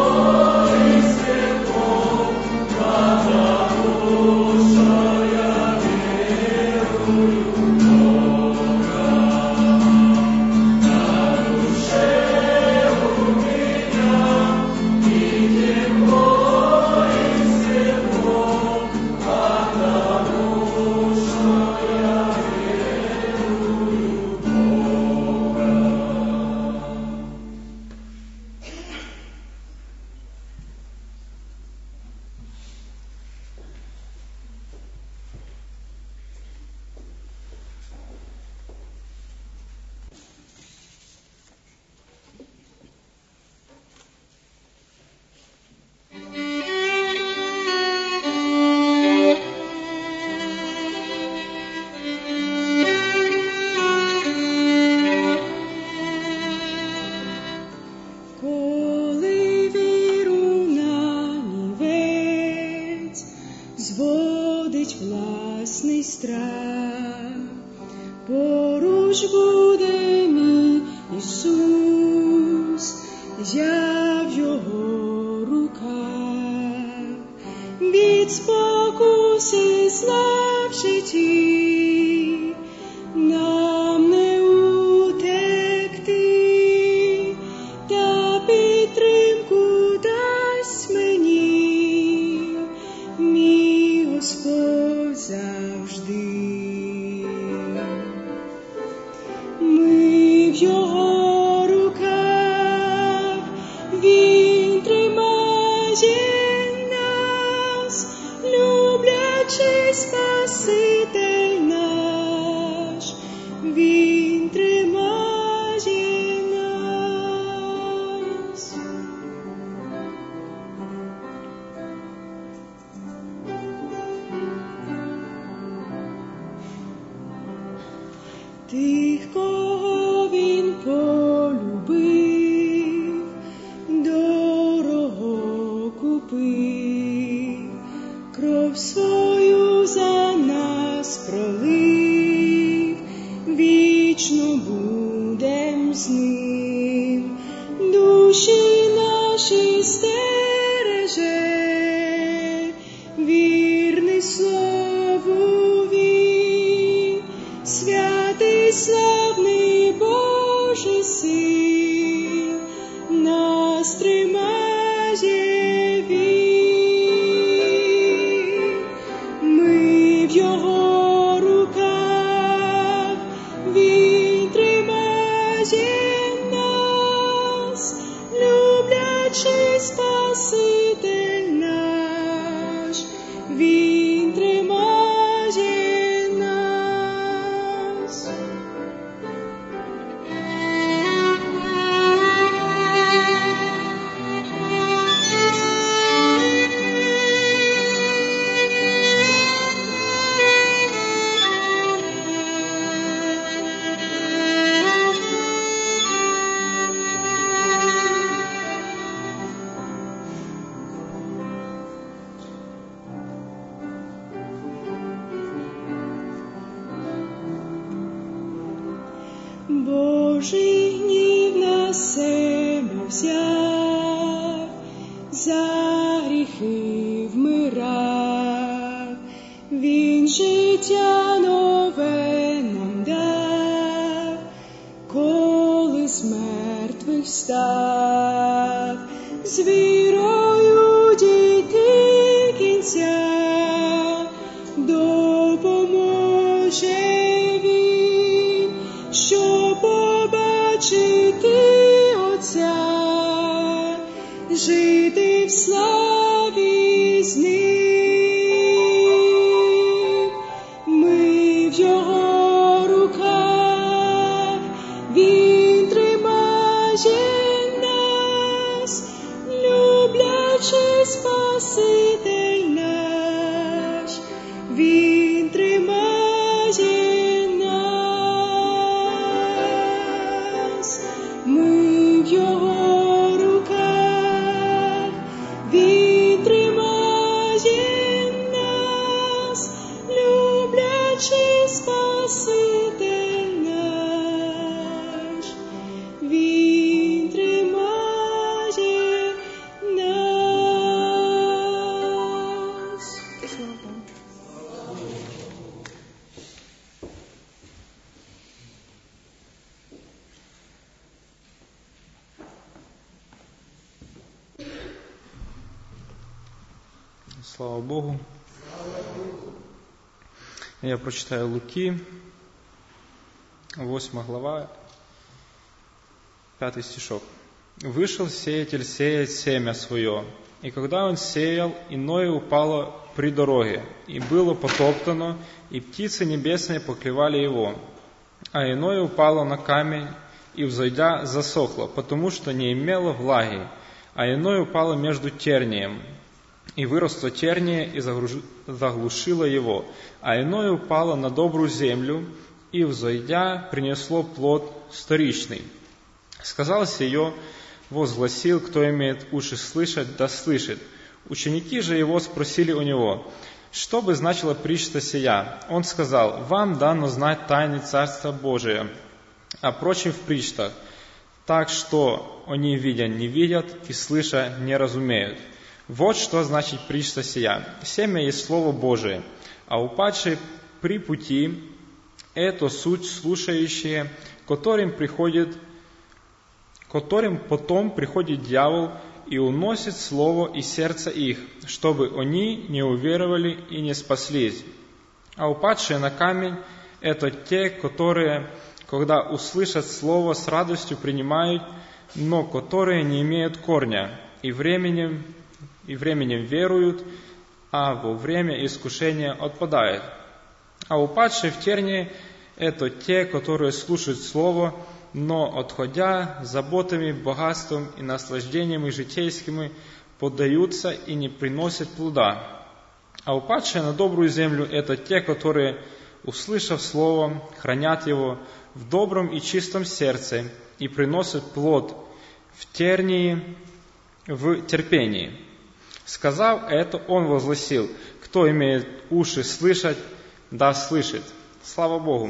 ясний страх, поруч буде мій Ісус, я в Його руках, від спокуси зла в житті нам не утекти, та підтримку дасть мені мій Господь завжди. Ми в Його руках, Він тримає нас, люблячий Спаситель наш, Він тримає нас. Тих, кого Він полюбив, дорого купив, кров свою за нас пролив, вічно будем з ним, душі наші стереже, вірний слову Він, святий славний Божий Син, нас тримає Він. Ми в Його руках, Він тримає нас, люблячий Спаситель наш, Він тримає нас. Божий гнів на себе взяв, за гріхи вмирав, Він життя нове нам дав, коли з мертвих встав, з вірою дійти кінця, допоможе Він, що побачити Отця, жити в славі з Ним. Ми в Його руках, Він тримає нас, люблячий Спаситель наш, Він тримає нас. Ми в Його руках, Він тримає нас, люблячий Спаситель наш, Він тримає нас. Слава Богу. Я прочитаю Луки, 8 глава, 5 стишок. «Вышел сеятель сеять семя свое, и когда он сеял, иное упало при дороге, и было потоптано, и птицы небесные поклевали его, а иное упало на камень, и, взойдя, засохло, потому что не имело влаги, а иное упало между тернием, и выросло терние, и заглушило его, а иное упало на добрую землю, и, взойдя, принесло плод вторичный. Сказал сие, возгласил, кто имеет уши слышать, да слышит. Ученики же его спросили у него, Что бы значила притча сия? Он сказал: вам дано знать тайны Царства Божия, а прочим в притчах, так что они, видя, не видят, и слыша, не разумеют. Вот что значит притча сия. Семя есть Слово Божие, а упадшие при пути – это суть слушающие, которым потом приходит дьявол и уносит слово из сердца их, чтобы они не уверовали и не спаслись. А упадшие на камень – это те, которые, когда услышат слово, с радостью принимают, но которые не имеют корня, и временем веруют, а во время искушения отпадают. А упадшие в тернии – это те, которые слушают слово, но, отходя заботами, богатством и наслаждениями житейскими, поддаются и не приносят плода. А упадшие на добрую землю – это те, которые, услышав слово, хранят его в добром и чистом сердце и приносят плод в тернии, в терпении. Сказав это, он возгласил: кто имеет уши слышать, да слышит. Слава Богу!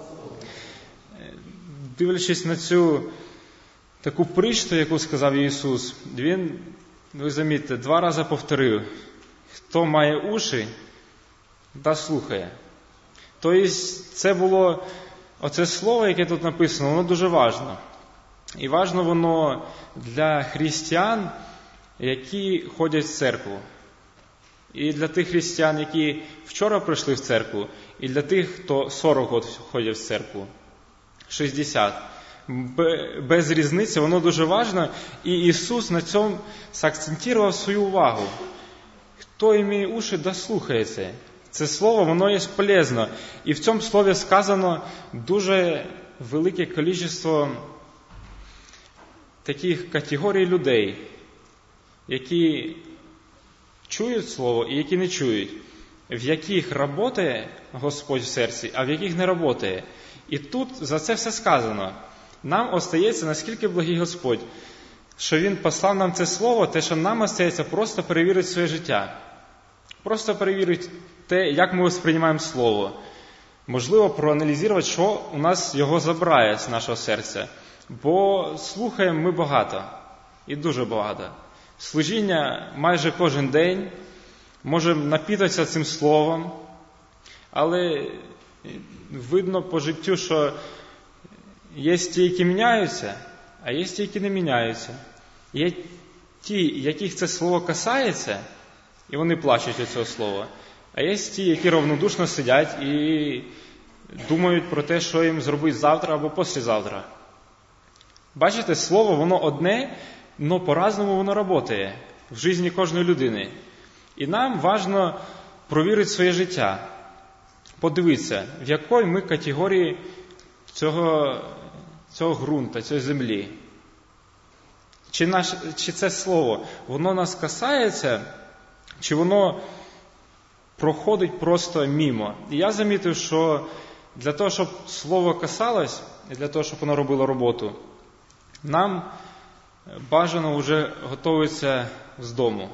Дивлячись на цю таку притчу, яку сказав Ісус, Він, ви замітьте, 2 рази повторив: хто має уші, да слухає. Тобто це було, оце слово, яке тут написано, воно дуже важно. І важно воно для християн, які ходять в церкву. І для тих християн, які вчора прийшли в церкву, і для тих, хто 40 років ходять в церкву. 60. Без різниці, воно дуже важно, і Ісус на цьому заакцентував свою увагу. Хто має уші, да слухається. Це слово, воно є полезно. І в цьому слові сказано дуже велике кількість таких категорій людей, які чують слово і які не чують, в яких працює Господь в серці, а в яких не працює. І тут за це все сказано. Нам остається, наскільки благий Господь, що Він послав нам це слово, те, що нам остається просто перевірити своє життя. Просто перевірити те, як ми сприймаємо слово. Можливо, проаналізувати, що у нас його забирає з нашого серця. Бо слухаємо ми багато. І дуже багато. Служіння майже кожен день. Можемо напітатися цим словом. Але видно по життю, що є ті, які міняються, а є ті, які не міняються. Є ті, яких це слово касається, і вони плачуть від цього слова. А є ті, які равнодушно сидять і думають про те, що їм зробити завтра або післязавтра. Бачите, слово, воно одне, але по-разному воно працює в житті кожної людини. І нам важливо провірити своє життя. Подивитися, в якій ми категорії цього ґрунта, цієї землі. Чи це слово, воно нас касається, чи воно проходить просто мимо. І я замітив, що для того, щоб слово касалось, і для того, щоб воно робило роботу, нам бажано вже готуватися з дому.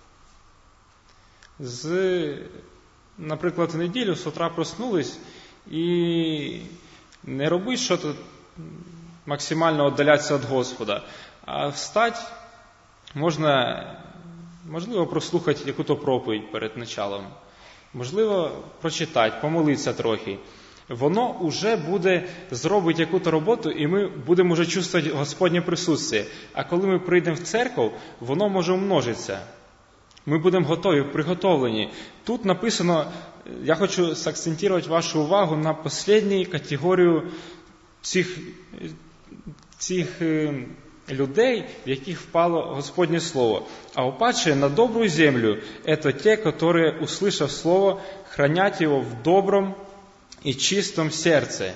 Наприклад, в неділю з утра проснулись і не робити щось максимально віддалятися від Господа, а встати можна, можливо, прослухати якусь проповідь перед началом, можливо, прочитати, помолитися трохи. Воно вже буде зробити якусь роботу, і ми будемо вже чувствувати Господнє присутствие. А коли ми прийдемо в церкву, воно може умножитися. Ми будемо готові, приготовлені. Тут написано, я хочу заакцентувати вашу увагу на останню категорію цих людей, в яких впало Господнє Слово. А упадшие на добрую землю – это те, которые, услышав Слово, хранят его в добром і чистому серці.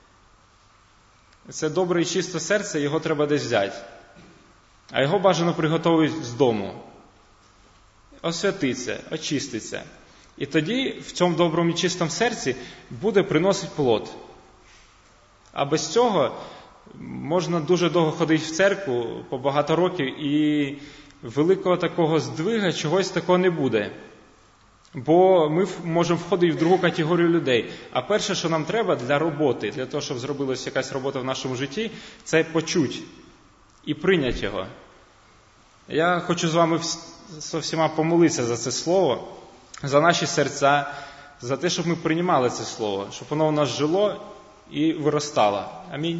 Це добре і чисте серце, його треба десь взяти. А його бажано приготувати з дому. Освятиться, очиститься. І тоді в цьому доброму і чистому серці буде приносити плод. А без цього можна дуже довго ходити в церкву, по багато років, і великого такого здвига, чогось такого не буде. Бо ми можемо входити в другу категорію людей. А перше, що нам треба для роботи, для того, щоб зробилася якась робота в нашому житті, це почути і прийняти його. Я хочу з вами з всіма помолитися за це слово, за наші серця, за те, щоб ми приймали це слово, щоб воно у нас жило і виростало. Амінь.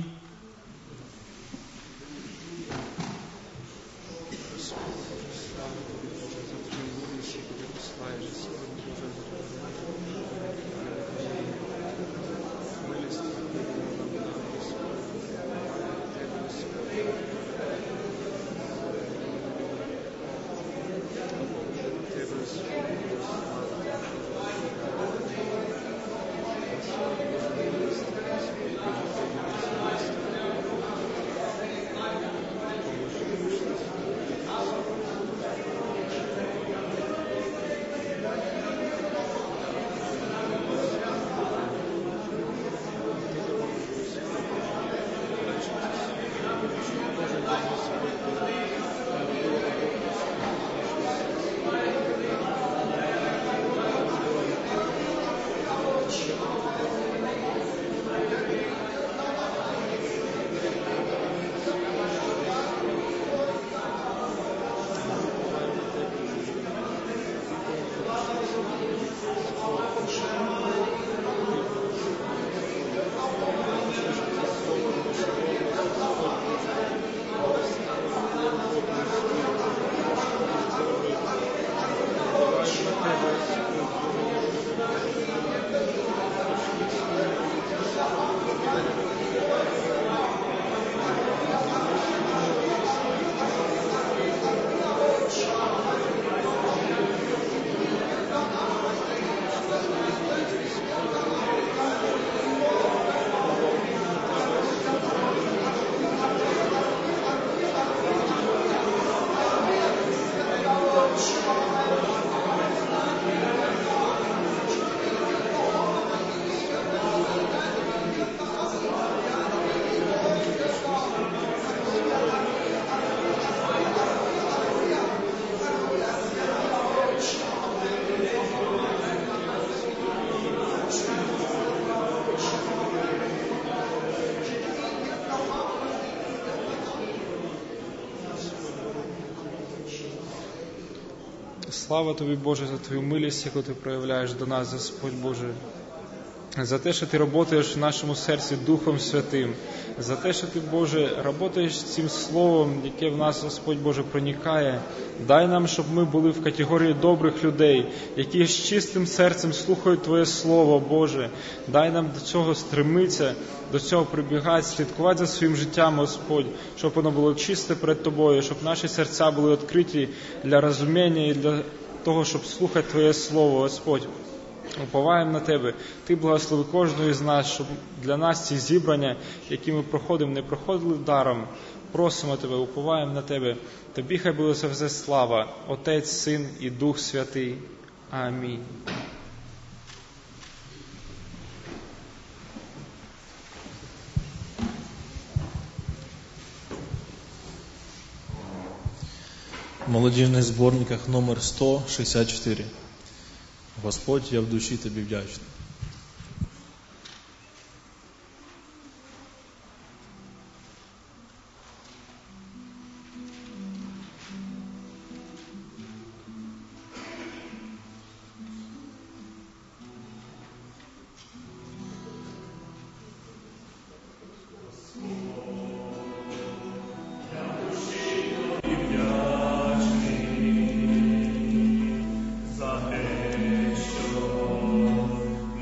Слава Тобі, Боже, за Твою милість, яку Ти проявляєш до нас, Господь Боже. За те, що Ти працюєш в нашому серці Духом Святим. За те, що Ти, Боже, працюєш цим Словом, яке в нас, Господь Боже, проникає. Дай нам, щоб ми були в категорії добрих людей, які з чистим серцем слухають Твоє Слово, Боже. Дай нам до цього стремитися, до цього прибігати, слідкувати за своїм життям, Господь, щоб воно було чисте перед Тобою, щоб наші серця були відкриті для розуміння і для того, щоб слухати Твоє Слово, Господь. Уповаємо на Тебе. Ти благослови кожного із нас, щоб для нас ці зібрання, які ми проходимо, не проходили даром. Просимо Тебе, уповаємо на Тебе. Тобі хай буде за все слава, Отець, Син і Дух Святий. Амінь. В молодіжних зборниках номер 164. Господь, я в душі Тобі вдячний. За те, що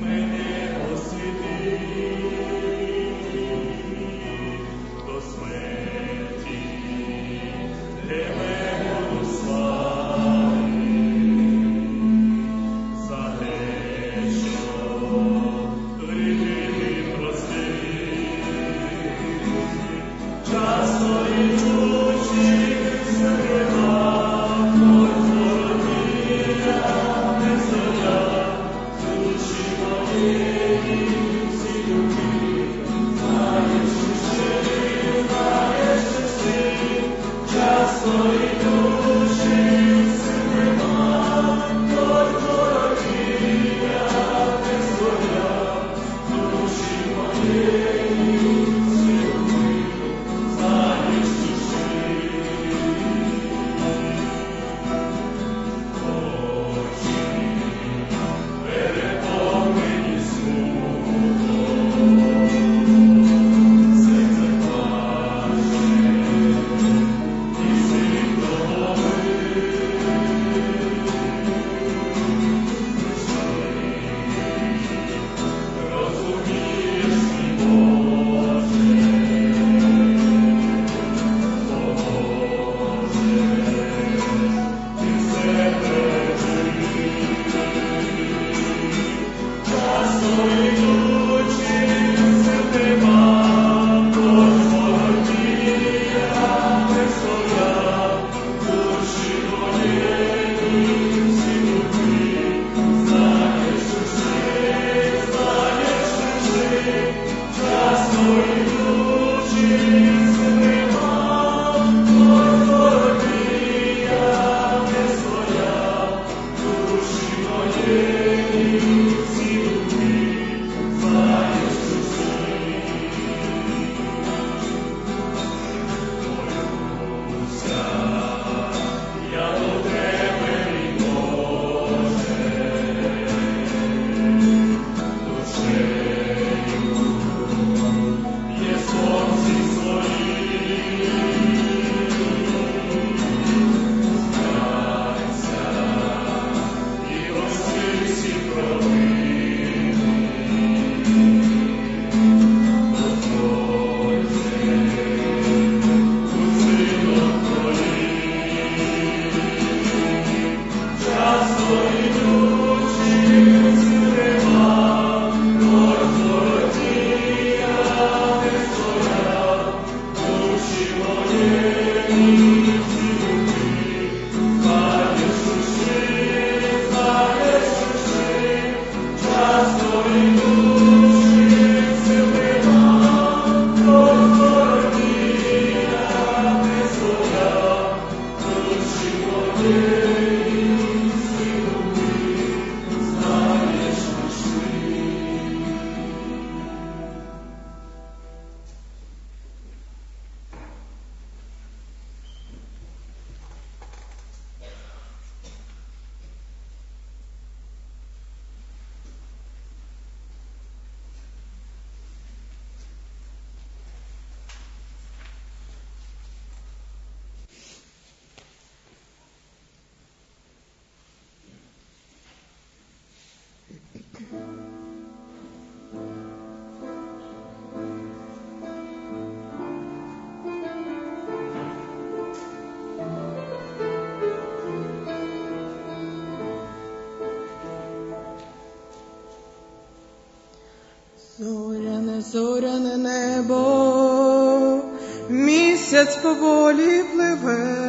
Зоряне, зоряне небо, місяць поволі пливе,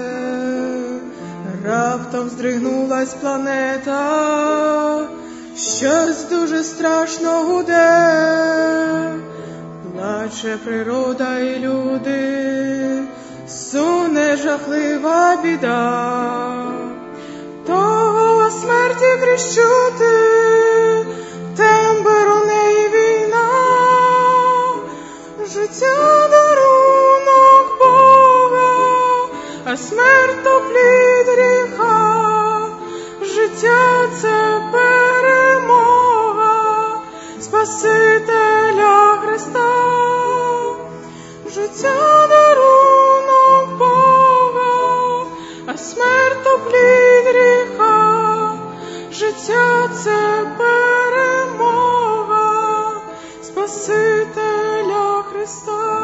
раптом здригнулась планета, щось дуже страшно гуде, плаче природа і люди, суне жахлива біда, того смерті кричути, тембр у неї війна, життя дарунок Бога, а смерть то плід гріха, життя це перемога Спасителя Христа, життя дарунок Бога, а смерть то плід гріха, життя це перемога Спасителя Христа.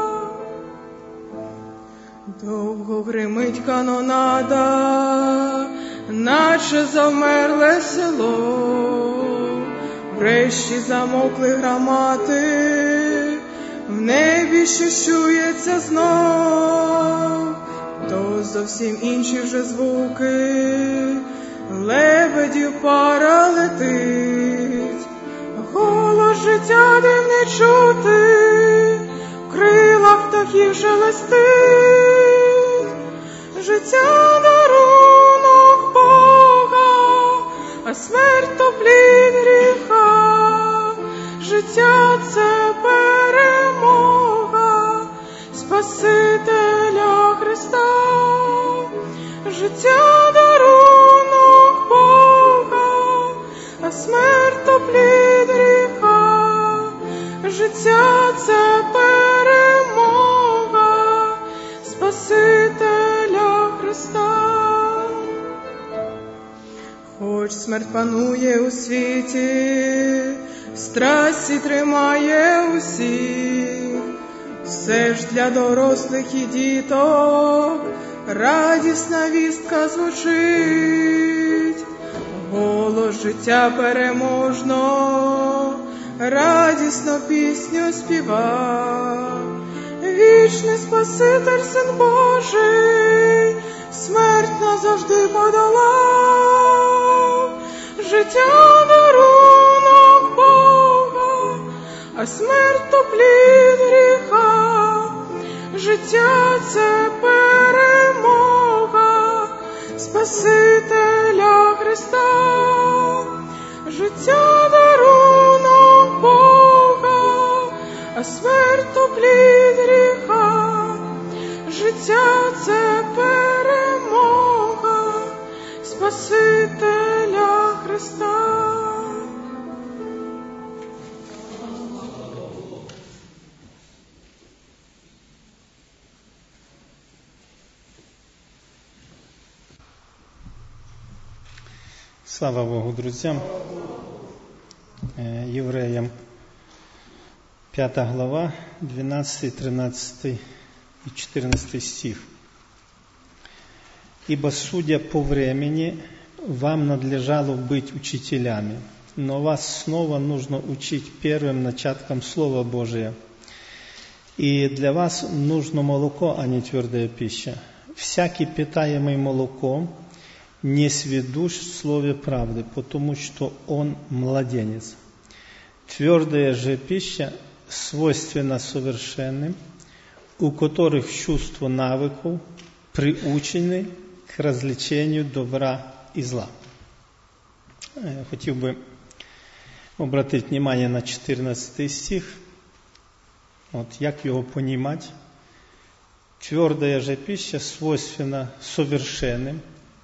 Довго гримить канонада, наче завмерле село, врешті замокли громади, в небі щущується знов, то зовсім інші вже звуки, лебедів пара летить, голос життя дивне чути, в крилах птахів шелестить, життя дарунок Бога, а смерть то плід гріха, життя це перемога Спасителя Христа, життя дарунок Бога, а смерть то плід гріха, життя це перемога Спасителя Христа. Хоч смерть панує у світі, в страсті тримає усіх, все ж для дорослих і діток радісна вістка звучить, голос життя переможно, радісно пісню співа, вічний Спаситель, Син Божий, смерть назавжди подолав, життя дарунок Бога, а смерть то плід гріха, життя це перемога Спасителя Христа, життя дарунок Бога, а смерть то плід гріха, життя це перемога Спасителя Христа. Слава Богу, друзьям. Евреям 5 глава, 12, 13 и 14 стих. «Ибо, судя по времени, вам надлежало быть учителями, но вас снова нужно учить первым начаткам Слова Божия. И для вас нужно молоко, а не твердая пища. Всякий, питаемый молоком, не сведущ в слове правды, потому что он младенец. Твердая же пища свойственна совершенным, у которых чувство навыков приучены к развлечению добра и зла». Я хотел бы обратить внимание на 14 стих. Вот, як его понимать? Твердая же пища свойственна совершенным,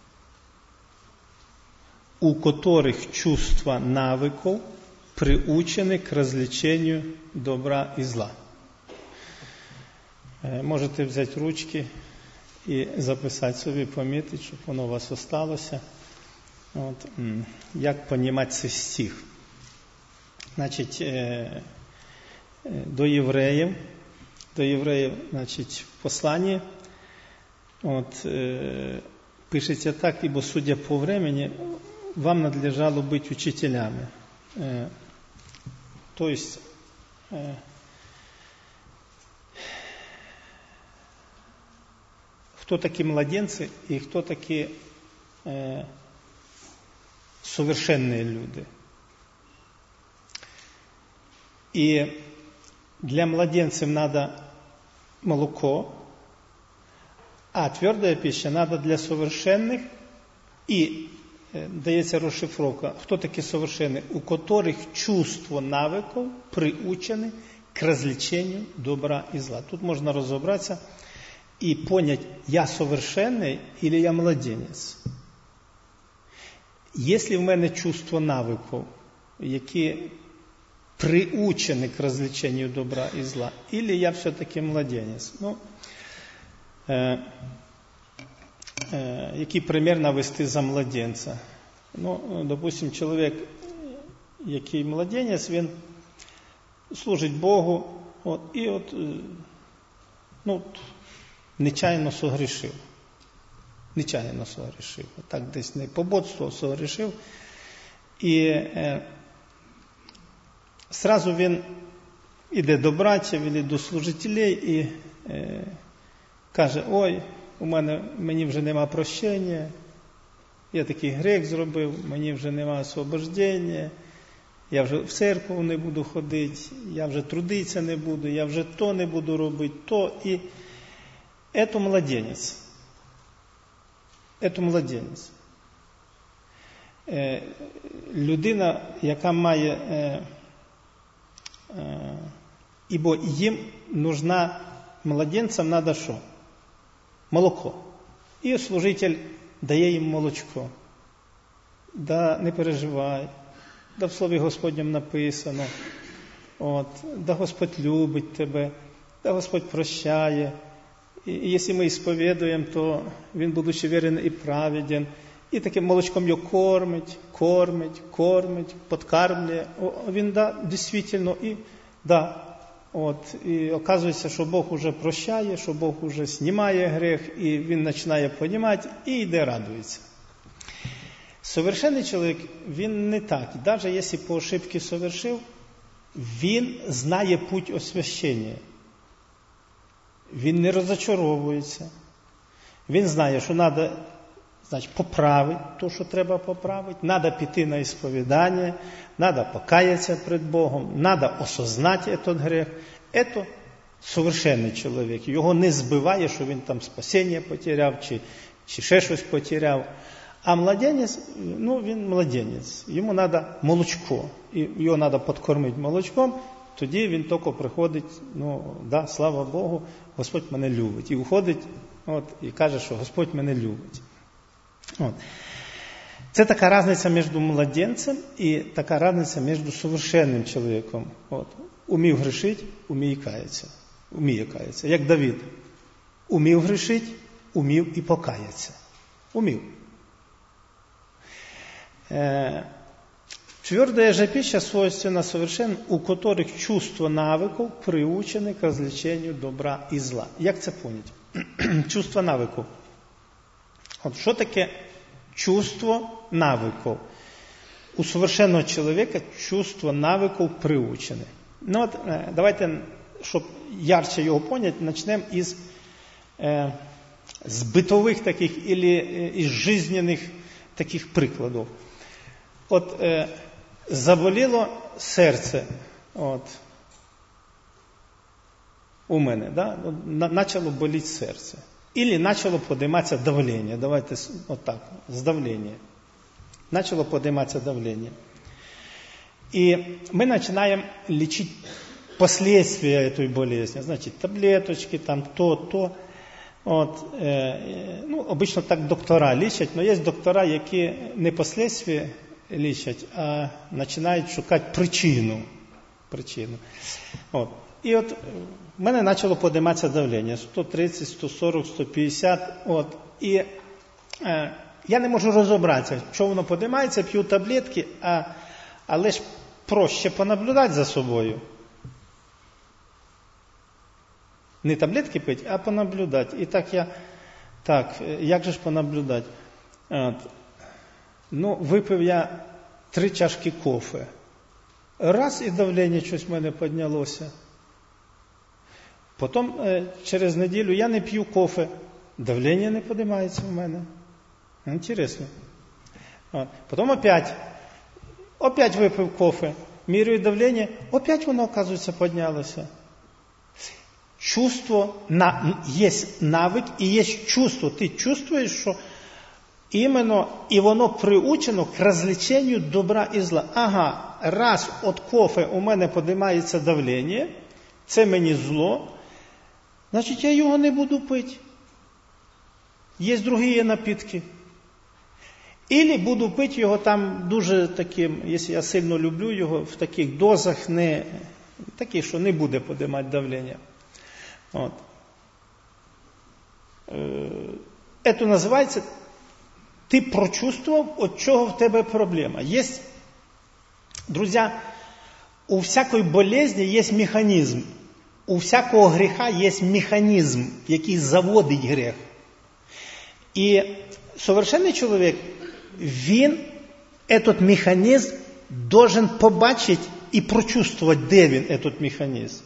у которых чувства навыков приучены к развлечению добра и зла. Можете взяти ручки і записати собі, помітити, щоб воно у вас осталося. От, як понімати цей стих? Значить, до євреїв, значить, в посланні, от, пишеться так: «Ибо, судя по времени, вам надлежало быть учителями». То есть, хто такі младенці і хто такі совершенні люди. І для младенців треба молоко, а твердая пища надо для совершенных, и дается розшифровка, кто такие совершенные, у которых чувство навыков приучены к развлечению добра и зла. Тут можно разобраться и понять, я совершенный или я младенец. Если в мене чувство навыков, які приучені к развлечению добра и зла, или я все-таки младенец. Який примір навести за младенця? Допустим, чоловік, який младенець, він служить Богу, нечаянно согрішив. Так десь не побоцтво, согрішив. І сразу він іде до братів, іде до служителей і каже, ой, мені вже нема прощення, я такий гріх зробив, мені вже нема освобождення, я вже в церкву не буду ходити, я вже трудитися не буду, я вже то не буду робити, то. І це младенець. Людина, яка має, ібо їм нужна, младенцям треба що? Молоко. І служитель дає їм молочко. Да не переживай, да в Слові Господньому написано, да Господь любить тебе, да Господь прощає. І якщо ми сповідуємо, то Він, будучи вірен і праведен, і таким молочком його кормить, подкармлює. Він, дійсно, і оказується, що Бог уже прощає, що Бог уже знімає гріх, і він починає розуміти, і йде радується. Совершенний чоловік, він не так. Навіть якщо по ошибці совершив, він знає путь освящення. Він не розочаровується. Він знає, що треба, поправити те, що треба поправити, треба піти на ісповідання, треба покаятися перед Богом, треба осознати цей гріх. Це совершенний чоловік. Його не збиває, що він там спасіння потеряв, чи ще щось потеряв. А младенець, він младенець. Йому треба молочко. І його треба підкормити молочком, тоді він тільки приходить, слава Богу, Господь мене любить. І виходить, і каже, що Господь мене любить. Це така різниця між младенцем і така різниця між совершенним чоловіком. Умів грішити, уміє каятися. Як Давид. Умів грішити, умів і покаятися. Умів. Твердая же пища свойственна совершенным, у которых чувство навыков приучены к развлечению добра и зла. Як це поняти? Чувство навыков. Що таке чувство навыков? У совершенного чоловіка чувство навыков приучены. Давайте, щоб ярче його поняти, почнемо з битових таких, або із жизненних таких прикладів. Заболіло серце, у мене, почало боліти серце. Или почало підійматися давлення. Давайте так, з давлення. Почало підійматися давлення. І ми починаємо лічити последствия цієї болезни. Значить, таблеточки, там то. Обично так доктора лічать, але є доктора, які не последствия лічать, а починають шукати причину. І в мене почало підійматися давлення. 130, 140, 150. І я не можу розібратися, що воно підіймається, п'ю таблетки, але ж проще понаблюдати за собою. Не таблетки пити, а понаблюдати. І як же ж понаблюдати? Випив я 3 чашки кофе. Раз і давлення щось в мене піднялося. Потім через неділю я не п'ю кофе, давлення не піднімається в мене. Інтересно. Потім опять випив кофе, міряю давлення, опять воно, оказується, піднялося. Чувство, є навик і є чувство. Ти чувствуєш, що іменно, і воно приучено к розліченню добра і зла. Ага, раз від кофе у мене піднімається давлення, це мені зло, значить я його не буду пити. Є другі напитки. Ілі буду пити його там дуже таким, якщо я сильно люблю його, в таких дозах, не таких, що не буде піднімати давлення. От. Це називається, ти прочувствував, от чого в тебе проблема. Є, друзі, у всякої болезні є механізм. У всякого гріха є механізм, який заводить гріх. І совершенний чоловік, він, этот механізм, должен побачити і прочувствувати, де він, этот механізм.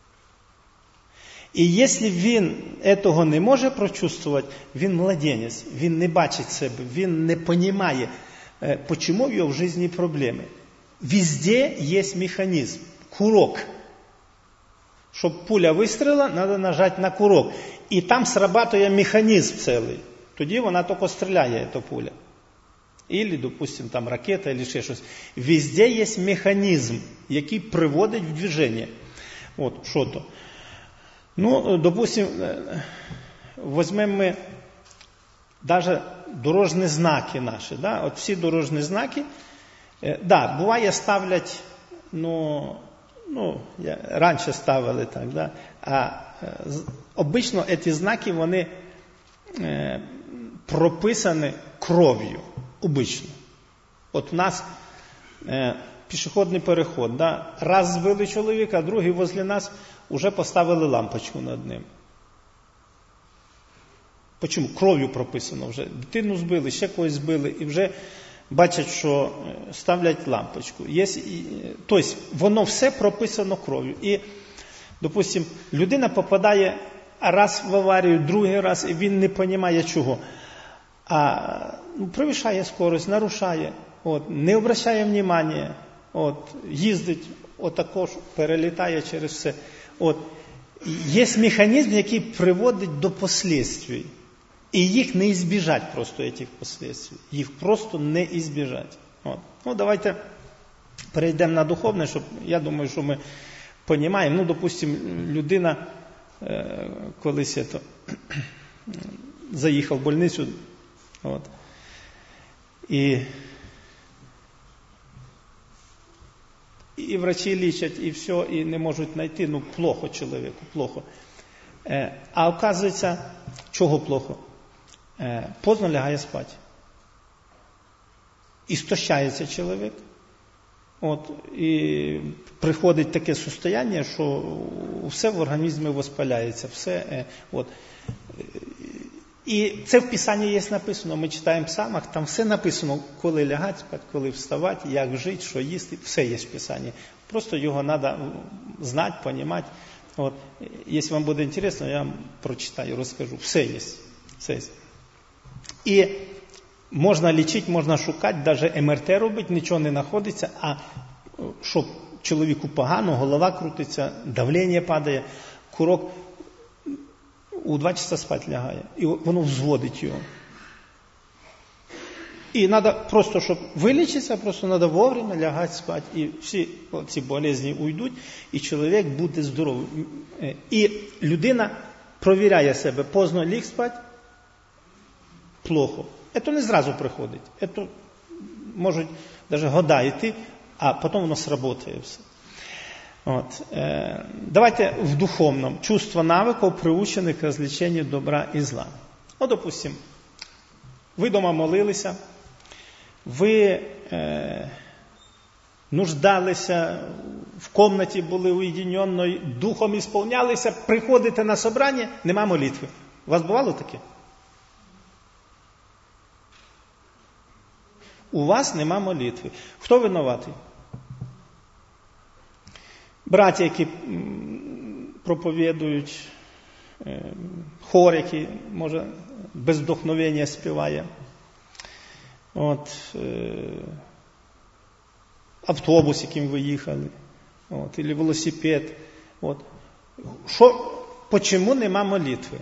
І якщо він цього не може прочувствувати, він младенець, він не бачить себе, він не розуміє, чому в його в житті проблеми. Везде є механізм, курок. Щоб пуля вистрілила, треба нажати на курок. І там срабатує механізм цілий. Тоді вона тільки стріляє, ця пуля. Ілі, допустим, там ракета, або ще щось. Везде є механізм, який приводить в движення. От, що то. Ну, допустим, візьмемо ми навіть дорожні знаки наші. Да? От всі дорожні знаки, да, буває ставлять, раніше ставили так, да? А обично ці знаки, вони прописані кров'ю, обично. От у нас пішохідний переход, да? Раз збили чоловіка, а другий возле нас уже поставили лампочку над ним. Чому? Кров'ю прописано вже. Дитину збили, ще когось збили, і вже бачать, що ставлять лампочку. Тобто, воно все прописано кров'ю. І, допустим, людина попадає раз в аварію, другий раз, і він не розуміє чого. Перевищає скорость, нарушає, не обращає внимання, їздить, також перелітає через все. Є механізм, який приводить до послідствий. І їх не ізбіжать просто, цих послідствий. Їх просто не ізбіжать. Давайте перейдемо на духовне, щоб, я думаю, що ми розуміємо. Допустим, людина колись заїхав в больницю, і врачі лічать, і все, і не можуть знайти, плохо чоловіку, плохо. А оказується, чого плохо? Поздно лягає спати. Істощається чоловік. І приходить таке состояння, що все в організмі воспаляється. Все, І це в Писанні є написано. Ми читаємо в Псалмах, там все написано, коли лягати спати, коли вставати, як жити, що їсти. Все є в Писанні. Просто його треба знати, розуміти. Якщо вам буде цікаво, я вам прочитаю, розкажу. Все є. Все є. І можна лічити, можна шукати, навіть МРТ робити, нічого не знаходиться, а щоб чоловіку погано, голова крутиться, давлення падає, курок у 2 часа спати лягає. І воно взводить його. І треба просто, щоб вилічитися, просто треба вовремя лягати спати. І всі ці болезні уйдуть, і чоловік буде здоровий. І людина провіряє себе, поздно ліг спати, плохо. Це не зразу приходить. Це можуть навіть года йти, а потім воно сработає все. Давайте в духовном. Чувство навыков, приучены к развлечению добра и зла. Допустим, ви дома молилися, ви нуждалися, в комнаті були уєдиненно, духом ісполнялися, приходите на собрання, нема молитви. У вас бувало таке? У вас нема молитви. Хто винуватий? браття, які проповідують, хор, який, може, без вдохновення співає. Автобус, яким ви їхали. Або велосипед. Почему нема молитви?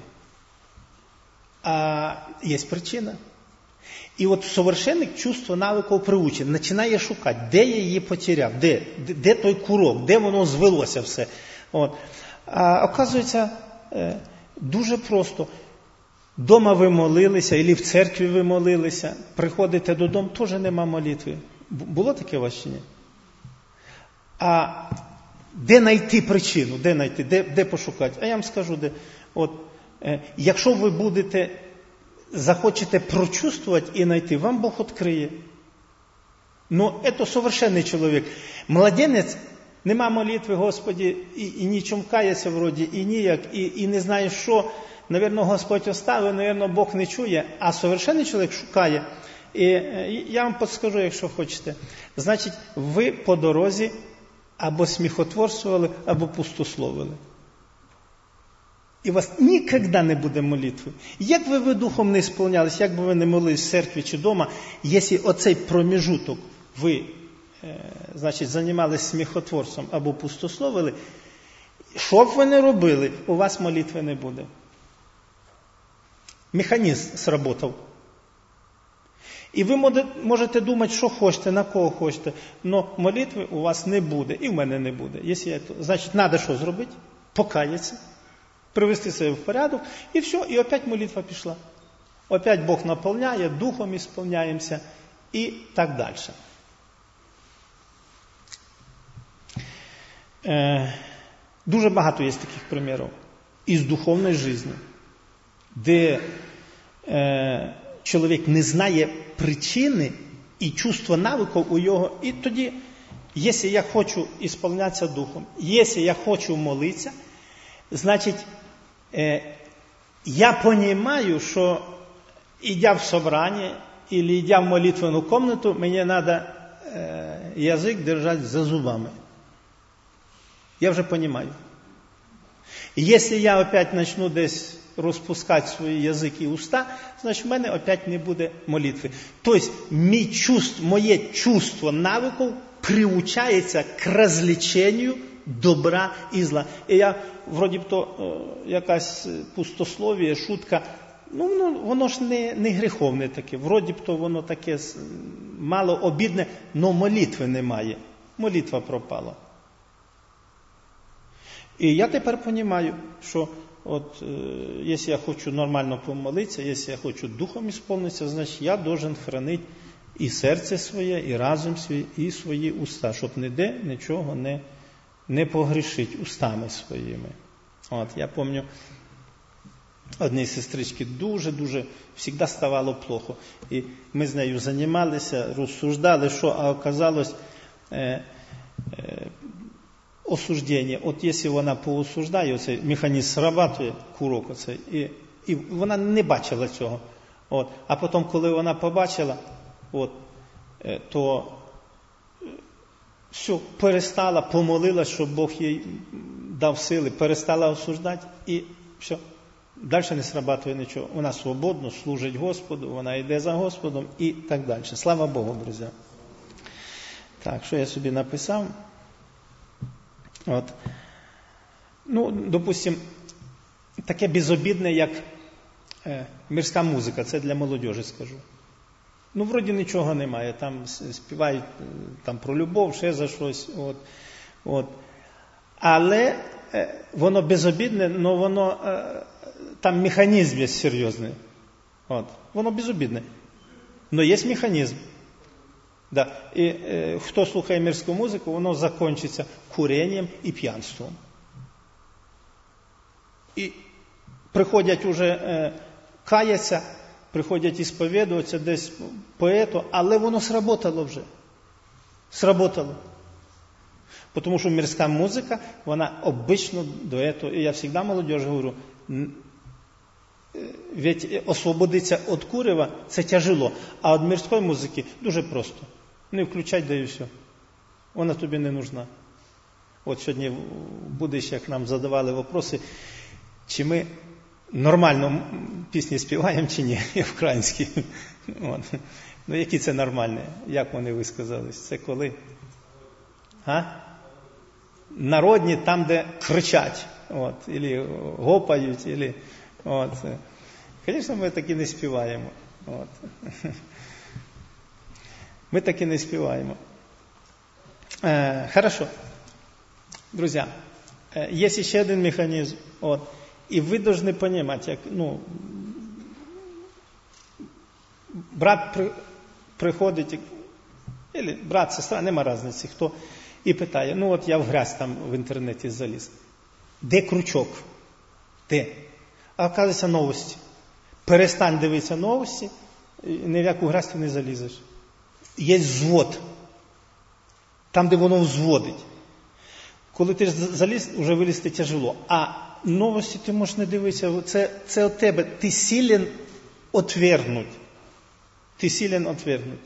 Є причина. І совершенник чувство навиків приучений, починає шукати, де я її потеряв, де той курок, де воно звелося все. А оказується, дуже просто. Дома ви молилися, або в церкві ви молилися, приходите додому, теж нема молитви. Було таке у вас чи ні? А де знайти причину? Де пошукати? А я вам скажу, де. Якщо ви захочете прочувствувати і знайти, вам Бог відкриє. Це совершенний чоловік. Младенець, нема молитви, Господі, і нічим кається вроді, і ніяк, і не знає, що. Навірно, Господь оставив, навірно, Бог не чує, а совершенний чоловік шукає. І я вам підскажу, якщо хочете. Значить, ви по дорозі або сміхотворствували, або пустословили. І у вас ніколи не буде молитви. Як би ви духом не сповнялись, як би ви не молились в церкві чи вдома, якщо оцей проміжуток ви, займалися сміхотворством або пустословили, що б ви не робили, у вас молитви не буде. Механізм сработав. І ви можете думати, що хочете, на кого хочете, але молитви у вас не буде, і в мене не буде. Значить, треба що зробити? Покаятися, привести себе в порядок, і все, і опять молитва пішла. Опять Бог наповняє, духом ісполняємося, і так далі. Дуже багато є таких примірів із духовної життя, де чоловік не знає причини і чувства навиків у його. І тоді, якщо я хочу ісполнятися духом, якщо я хочу молитися, значить, я розумію, що йдя в собрання, або йдя в молитвенну кімнату, мені треба язик держати за зубами. Я вже розумію. І якщо я опять почну десь розпускати свої язики і уста, значить в мене опять не буде молитви. Тобто моє чувство навиків приучається к розліченню добра і зла. І я, вроді б то, якась пустослов'я, шутка, воно ж не гріховне таке, вроді б то воно таке мало обідне, але молитви немає. Молитва пропала. І я тепер розумію, що якщо я хочу нормально помолитися, якщо я хочу духом ісполнитися, значить я должен хранити і серце своє, і разум свій, і свої уста, щоб ніде нічого не погрішити устами своїми. Я пам'ятаю, одній сестричці дуже завжди ставало плохо. І ми з нею займалися, розсуждали, а оказалось осуждення. Якщо вона поосуждає, оцей механізм срабатує, курок оцей, і вона не бачила цього. А потім, коли вона побачила, то все, перестала, помолилась, щоб Бог їй дав сили, перестала осуждати, і все. Далі не срабатує нічого. Вона свободно служить Господу, вона йде за Господом і так далі. Слава Богу, друзі. Так, що я собі написав? Допустим, таке безобідне, як мирська музика, це для молодіжі скажу. Вроді нічого немає, там співають про любов, ще за щось. Але воно безобідне, але воно, там механізм є серйозний. Воно безобідне. Але є механізм. Да. І хто слухає мирську музику, воно закінчиться куренням і п'янством. І приходять уже каяться, приходять ісповідуватися десь поету, але воно сработало вже. Сработало. Тому що мирська музика, вона обично до цього, і я завжди молодіжі говорю, ведь освободитися від курева – це тяжело, а від мирської музики дуже просто. Не включать, да і все. Вона тобі не нужна. От сьогодні в будущих нам задавали вопроси, чи ми нормально пісні співаємо, чи ні, українські. От. Ну, які це нормальні? Як вони висказались? Це коли? Народні, там, де кричать, от, ілі гопають, ілі, от. Звісно, ми таки не співаємо. От. Ми таки не співаємо. Хорошо. Друзі, є ще один механізм. От. І ви повинні розуміти, як, брат приходить, або брат, сестра, нема різниці, хто, і питає, от я в грязь там в інтернеті заліз. Де крючок? Де? А оказується новості. Перестань дивитися новості, ні в яку грязь ти не залізеш. Є звод. Там, де воно взводить. Коли ти заліз, вже вилізти тяжело. А новості ти можеш не дивитися. Це від тебе. Ти силен отвергнуть. Ти силен отвергнуть.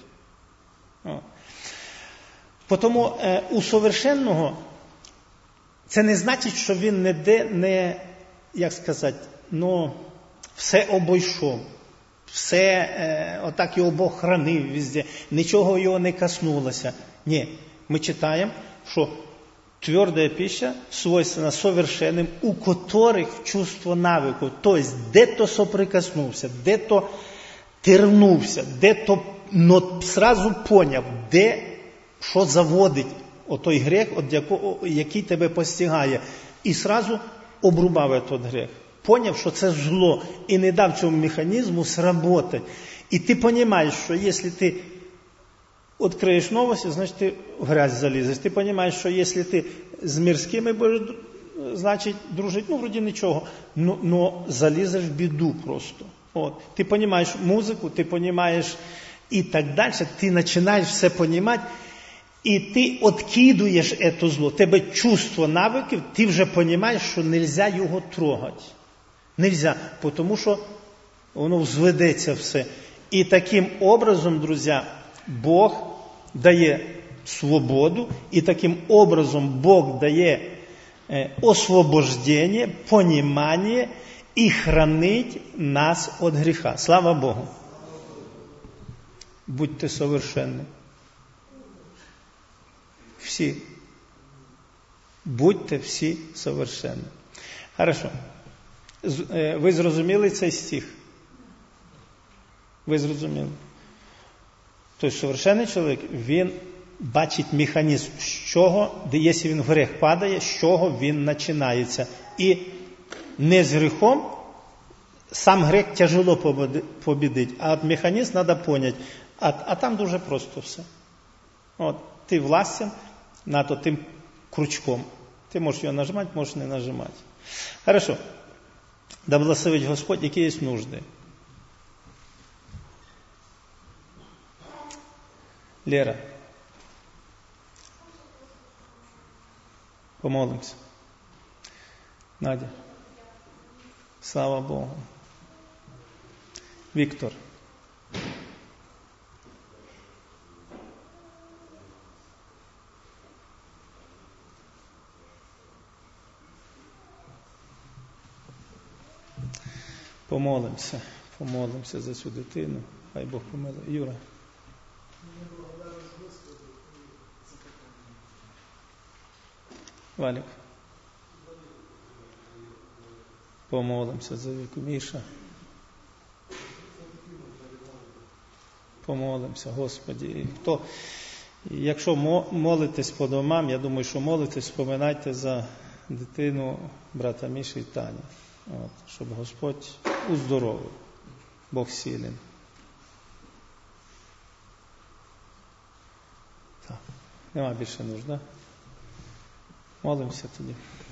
Тому у совершенного це не значить, що він не як сказати, все обійшов. Все, отак його Бог хранив везде. Нічого його не коснулося. Ні. Ми читаємо, що твердая пища свойственна совершенным, у которых чувство навыку, то есть де-то соприкоснувся, де-то тернувся, де-то сразу поняв, де що заводить отой гріх, який тебе постигає, і сразу обрубав той гріх. Поняв, що це зло, і не дав цьому механізму сработати. І ти розумієш, що якщо ти відкриєш новості, значить ти в грязь залізеш. Ти розумієш, що якщо ти з мирськими будеш, значить, дружити, вроді нічого, но залізеш в біду просто. От. Ти розумієш музику, ти розумієш і так далі, ти починаєш все розуміти, і ти відкидуєш це зло. Тебе чувство навиків, ти вже розумієш, що не можна його трогати. Нельзя, тому що воно взведеться все. І таким образом, друзі, Бог дає свободу, і таким образом Бог дає освобождення, понімання і хранить нас від гріха. Слава Богу! Будьте совершенні. Всі. Будьте всі совершенні. Хорошо. Ви зрозуміли цей стих? Ви зрозуміли? Тобто, совершенний чоловік, він бачить механізм, з чого, якщо він в гріх падає, з чого він починається. І не з гріхом, сам гріх тяжело побідить, а от механізм треба поняти. А там дуже просто все. От, ти властен над тим крючком. Ти можеш його нажимати, можеш не нажимати. Хорошо. Да благословить Господь, які є нужди. Лера. Помолимся. Надя. Слава Богу. Віктор. Помолимося за цю дитину. Хай Бог помилує. Юра. Валік. Помолимося за Віку. Міша. Помолимося, Господі. Якщо молитесь по домам, я думаю, що молитесь, вспоминайте за дитину брата Міші і Тані. От, щоб Господь уздоровив. Бог силен. Так. Нема більше нужди. Молимося тоді.